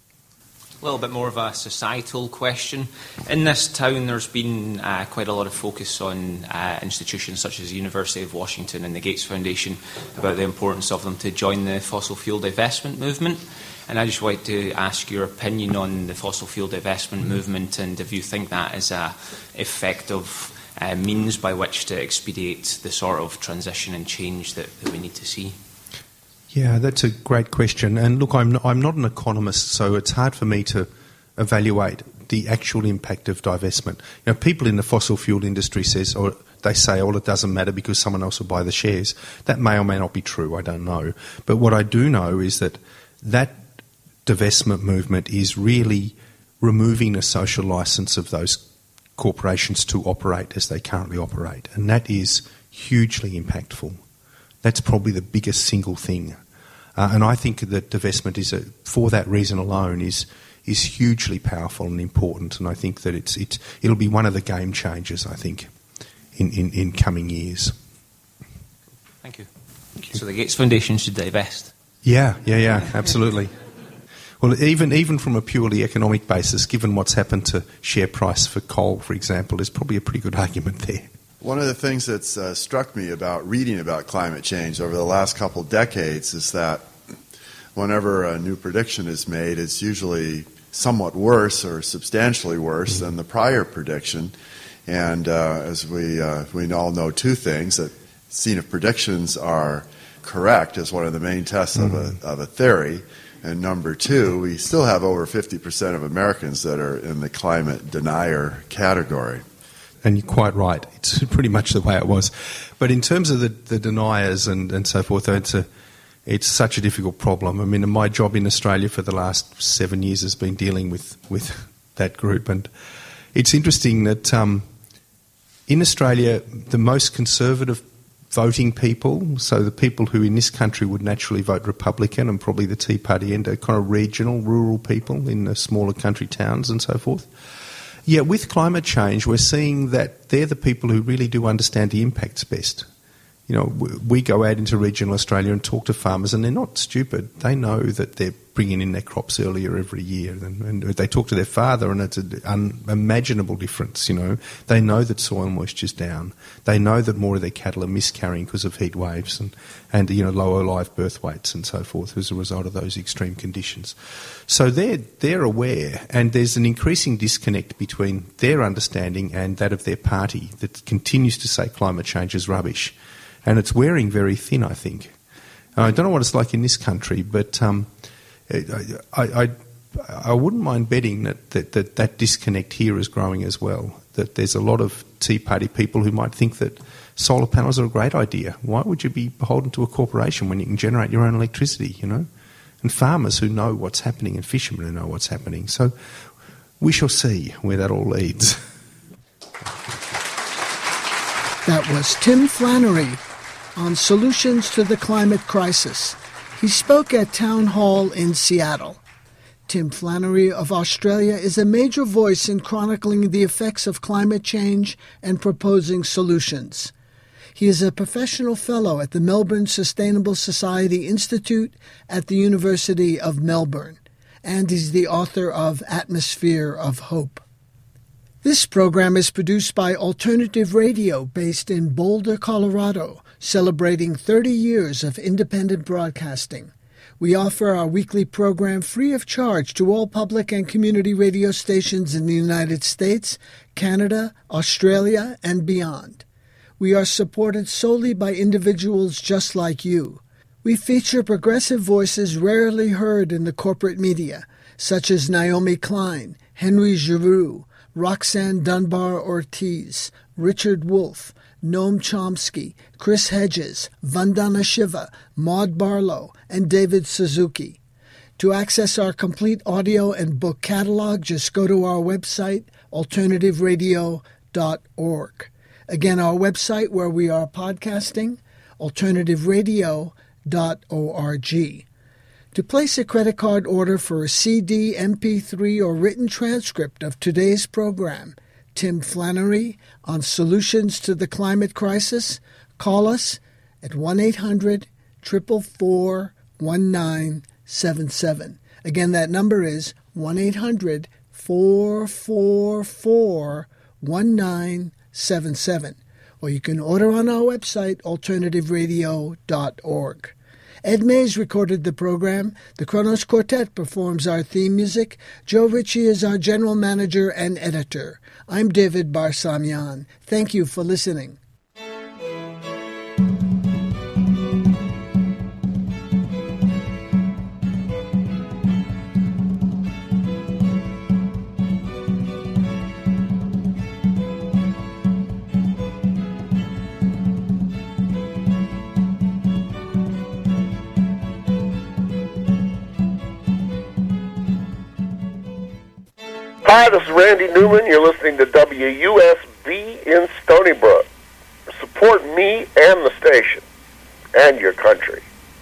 A little bit more of a societal question. In this town, there's been uh, quite a lot of focus on uh, institutions such as the University of Washington and the Gates Foundation about the importance of them to join the fossil fuel divestment movement. And I just wanted to ask your opinion on the fossil fuel divestment mm-hmm. movement, and if you think that is a effective uh, means by which to expedite the sort of transition and change that, that we need to see. Yeah, that's a great question. And look, I'm not, I'm not an economist, so it's hard for me to evaluate the actual impact of divestment. You know, people in the fossil fuel industry says, or they say, oh, it doesn't matter because someone else will buy the shares. That may or may not be true. I don't know. But what I do know is that that divestment movement is really removing the social licence of those corporations to operate as they currently operate, and that is hugely impactful. That's probably the biggest single thing. Uh, and I think that divestment is, a, for that reason alone, is is hugely powerful and important. And I think that it's it it'll be one of the game changers, I think, in, in, in coming years. Thank you. Thank you. So the Gates Foundation should divest. Yeah, yeah, yeah, absolutely. Well, even even from a purely economic basis, given what's happened to share price for coal, for example, there's probably a pretty good argument there. One of the things that's uh, struck me about reading about climate change over the last couple decades is that whenever a new prediction is made, it's usually somewhat worse or substantially worse than the prior prediction. And uh, as we uh, we all know, two things: that seeing if predictions are correct is one of the main tests mm-hmm. of a of a theory. And number two, we still have over fifty percent of Americans that are in the climate denier category. And you're quite right. It's pretty much the way it was. But in terms of the, the deniers and, and so forth, it's a, it's such a difficult problem. I mean, my job in Australia for the last seven years has been dealing with, with that group. And it's interesting that um, in Australia, the most conservative voting people, so the people who in this country would naturally vote Republican and probably the Tea Party end, are kind of regional, rural people in the smaller country towns and so forth. Yeah, with climate change, we're seeing that they're the people who really do understand the impacts best. You know, we go out into regional Australia and talk to farmers, and they're not stupid. They know that they're bringing in their crops earlier every year, and, and they talk to their father, and it's an unimaginable difference, you know. They know that soil moisture's down. They know that more of their cattle are miscarrying because of heat waves and, and, you know, lower live birth weights and so forth as a result of those extreme conditions. So they're, they're aware, and there's an increasing disconnect between their understanding and that of their party that continues to say climate change is rubbish. And it's wearing very thin, I think. I don't know what it's like in this country, but um, I, I, I wouldn't mind betting that that, that that disconnect here is growing as well, that there's a lot of Tea Party people who might think that solar panels are a great idea. Why would you be beholden to a corporation when you can generate your own electricity, you know? And farmers who know what's happening and fishermen who know what's happening. So we shall see where that all leads. That was Tim Flannery on solutions to the climate crisis. He spoke at Town Hall in Seattle. Tim Flannery of Australia is a major voice in chronicling the effects of climate change and proposing solutions. He is a professional fellow at the Melbourne Sustainable Society Institute at the University of Melbourne, and he's the author of Atmosphere of Hope. This program is produced by Alternative Radio based in Boulder, Colorado, celebrating thirty years of independent broadcasting. We offer our weekly program free of charge to all public and community radio stations in the United States, Canada, Australia, and beyond. We are supported solely by individuals just like you. We feature progressive voices rarely heard in the corporate media, such as Naomi Klein, Henry Giroux, Roxanne Dunbar-Ortiz, Richard Wolff, Noam Chomsky, Chris Hedges, Vandana Shiva, Maud Barlow, and David Suzuki. To access our complete audio and book catalog, just go to our website, alternative radio dot org. Again, our website where we are podcasting, alternative radio dot org. To place a credit card order for a C D, M P three, or written transcript of today's program, Tim Flannery, on Solutions to the Climate Crisis, call us at one eight hundred, four four four, one nine seven seven. Again, that number is one eight hundred, four four four, one nine seven seven. Or you can order on our website, alternative radio dot org. Ed Mays recorded the program. The Kronos Quartet performs our theme music. Joe Ritchie is our general manager and editor. I'm David Barsamian. Thank you for listening. Hi, this is Randy Newman. You're listening to W U S B in Stony Brook. Support me and the station and your country.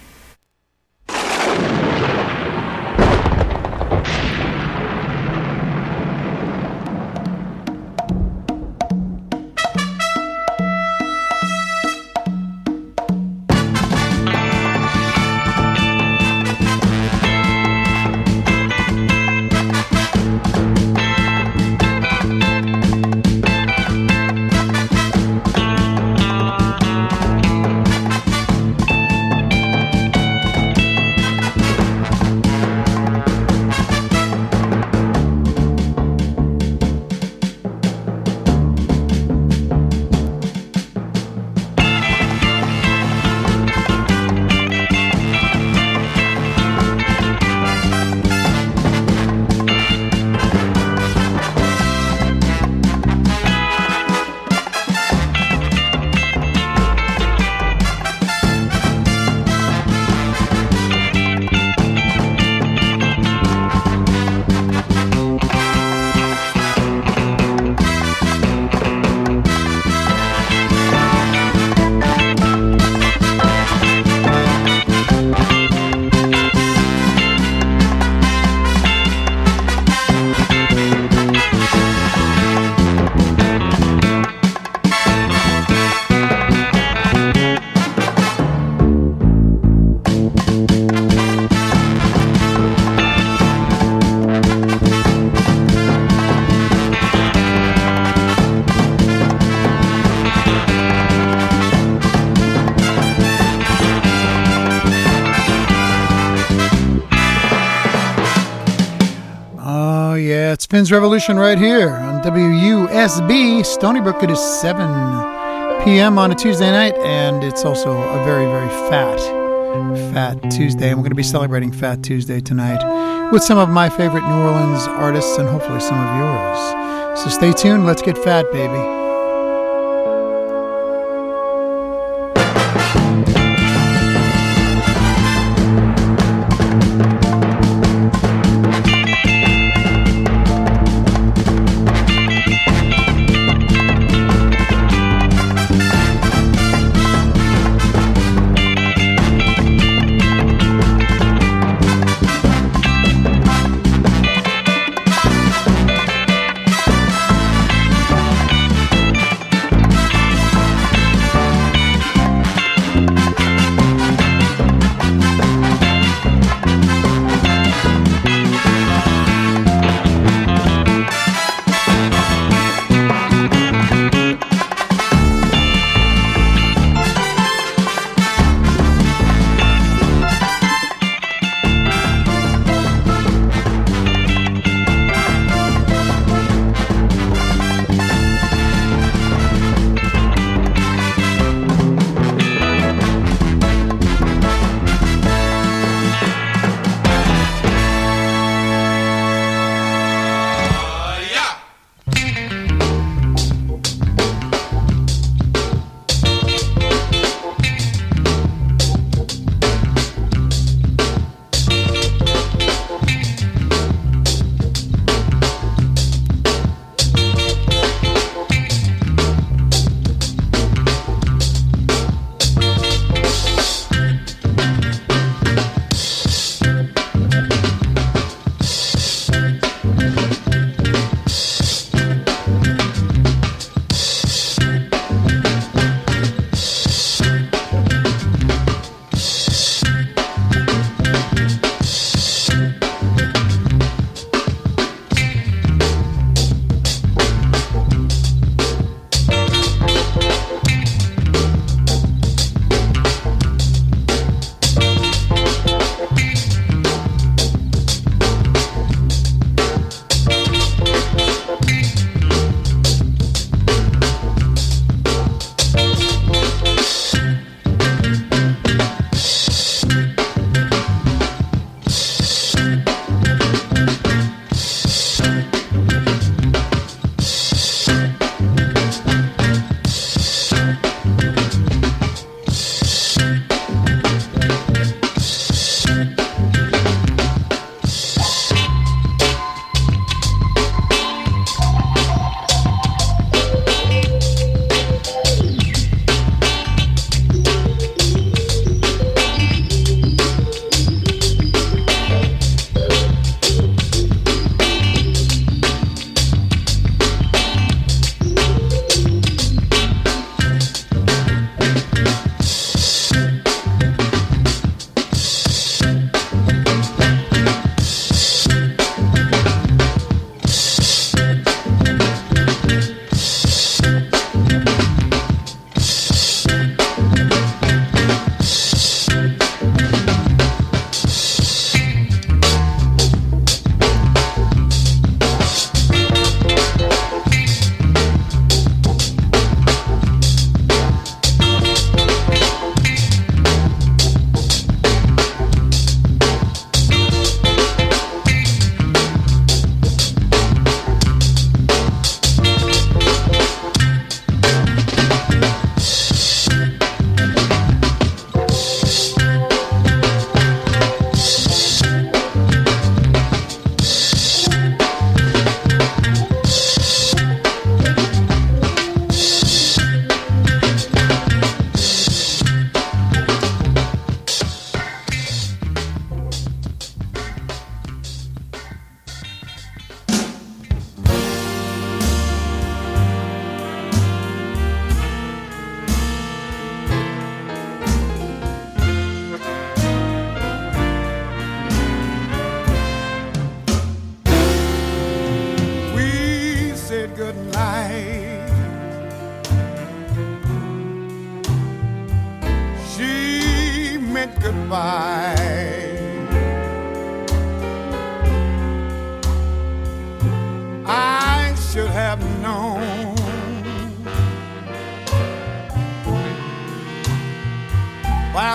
Spins Revolution right here on W U S B Stony Brook. It is seven p.m. on a Tuesday night, and it's also a very, very fat, fat Tuesday. And we're going to be celebrating Fat Tuesday tonight with some of my favorite New Orleans artists and hopefully some of yours. So stay tuned. Let's get fat, baby.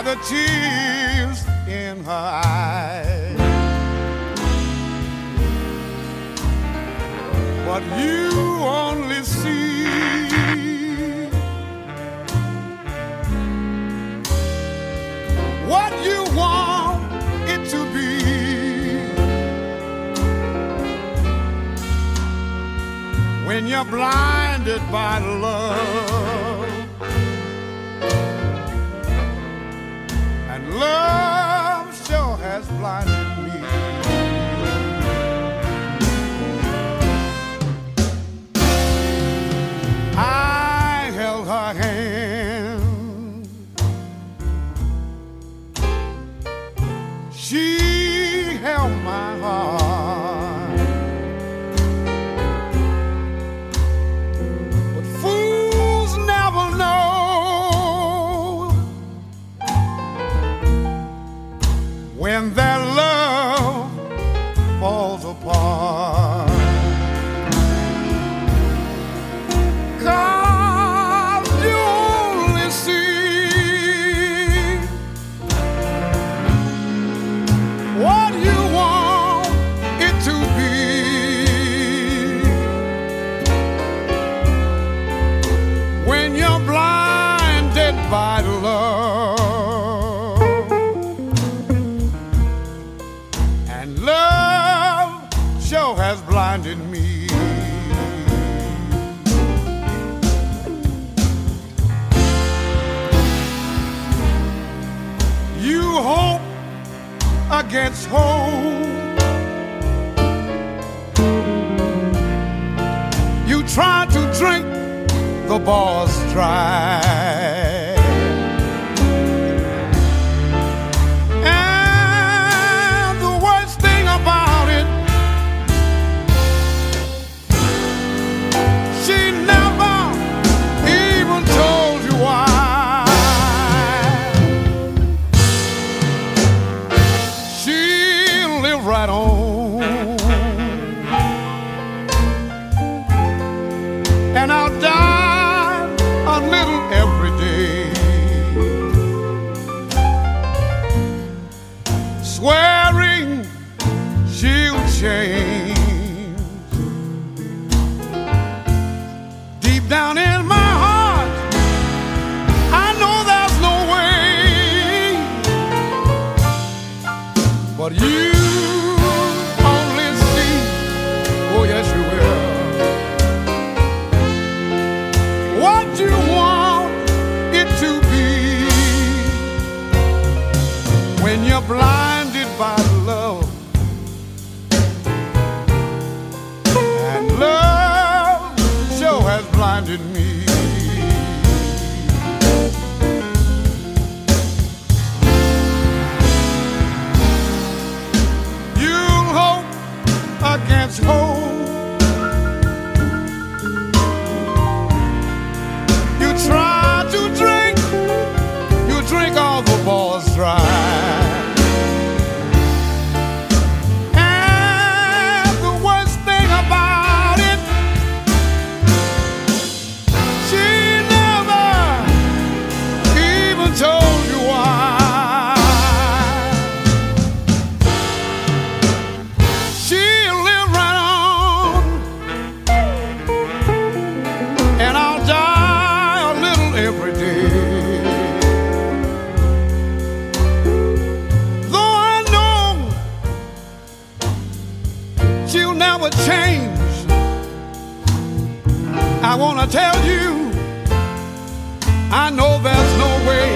the tears in her eyes. But you only see what you want it to be. When you're blinded by love, and love sure has blinded me. I held her hand, she held my heart, but fools never know when their love falls apart. 'Cause you only see what you want it to be. When you're blinded by love, and love sure has blinded me. You hope against hope, you try to drink the bars dry, and the worst thing about it, she never even told you why. She'll live right on, and I'll die a little every day, swearing she'll change. Deep down in my heart, I know there's no way, but you only see, oh yes you will, what you want it to be. When you're blinded by love, and love sure has blinded me. You'll hope against hope, you try to drink, you drink all the bars dry, and the worst thing about it, she never even told you why. She'll live right on, and I'll die a little every day. Though I know she'll never change, I wanna tell you, I know there's no way,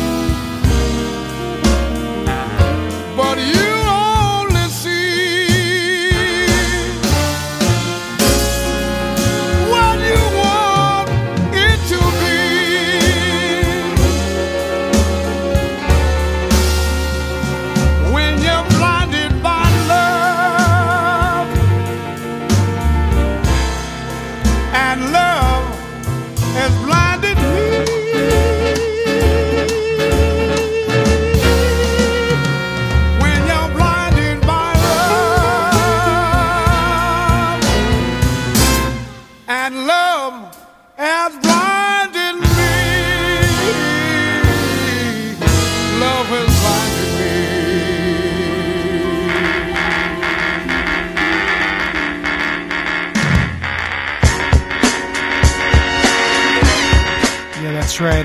but you only see what you want it to be. When you're blinded by love, and love has blinded me.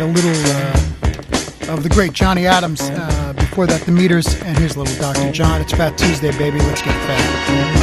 a little uh, of the great Johnny Adams. Uh, before that, the Meters, and here's a little Doctor John. It's Fat Tuesday, baby. Let's get fat.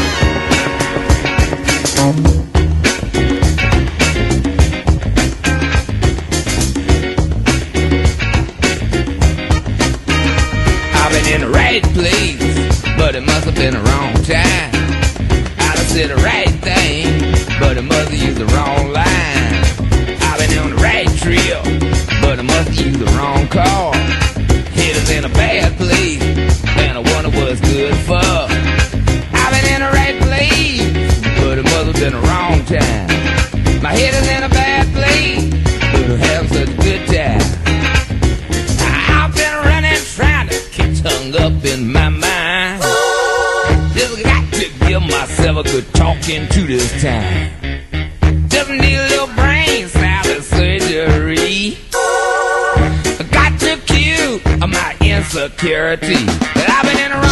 In the right place, but it must have been the wrong time. I done said the right thing, but it must have used the wrong line. I've been on the right trip, but I must have used the wrong car. Head is in a bad place, and I wonder what's good for. I've been in the right place, but it must have been the wrong time. My head is in a bad place, but I'm having such a good time. I've been running, trying to hung up in my mind. Just got to give myself a good talking to this time. Just need a little brain salad surgery. Got to cure my insecurity. I've been in a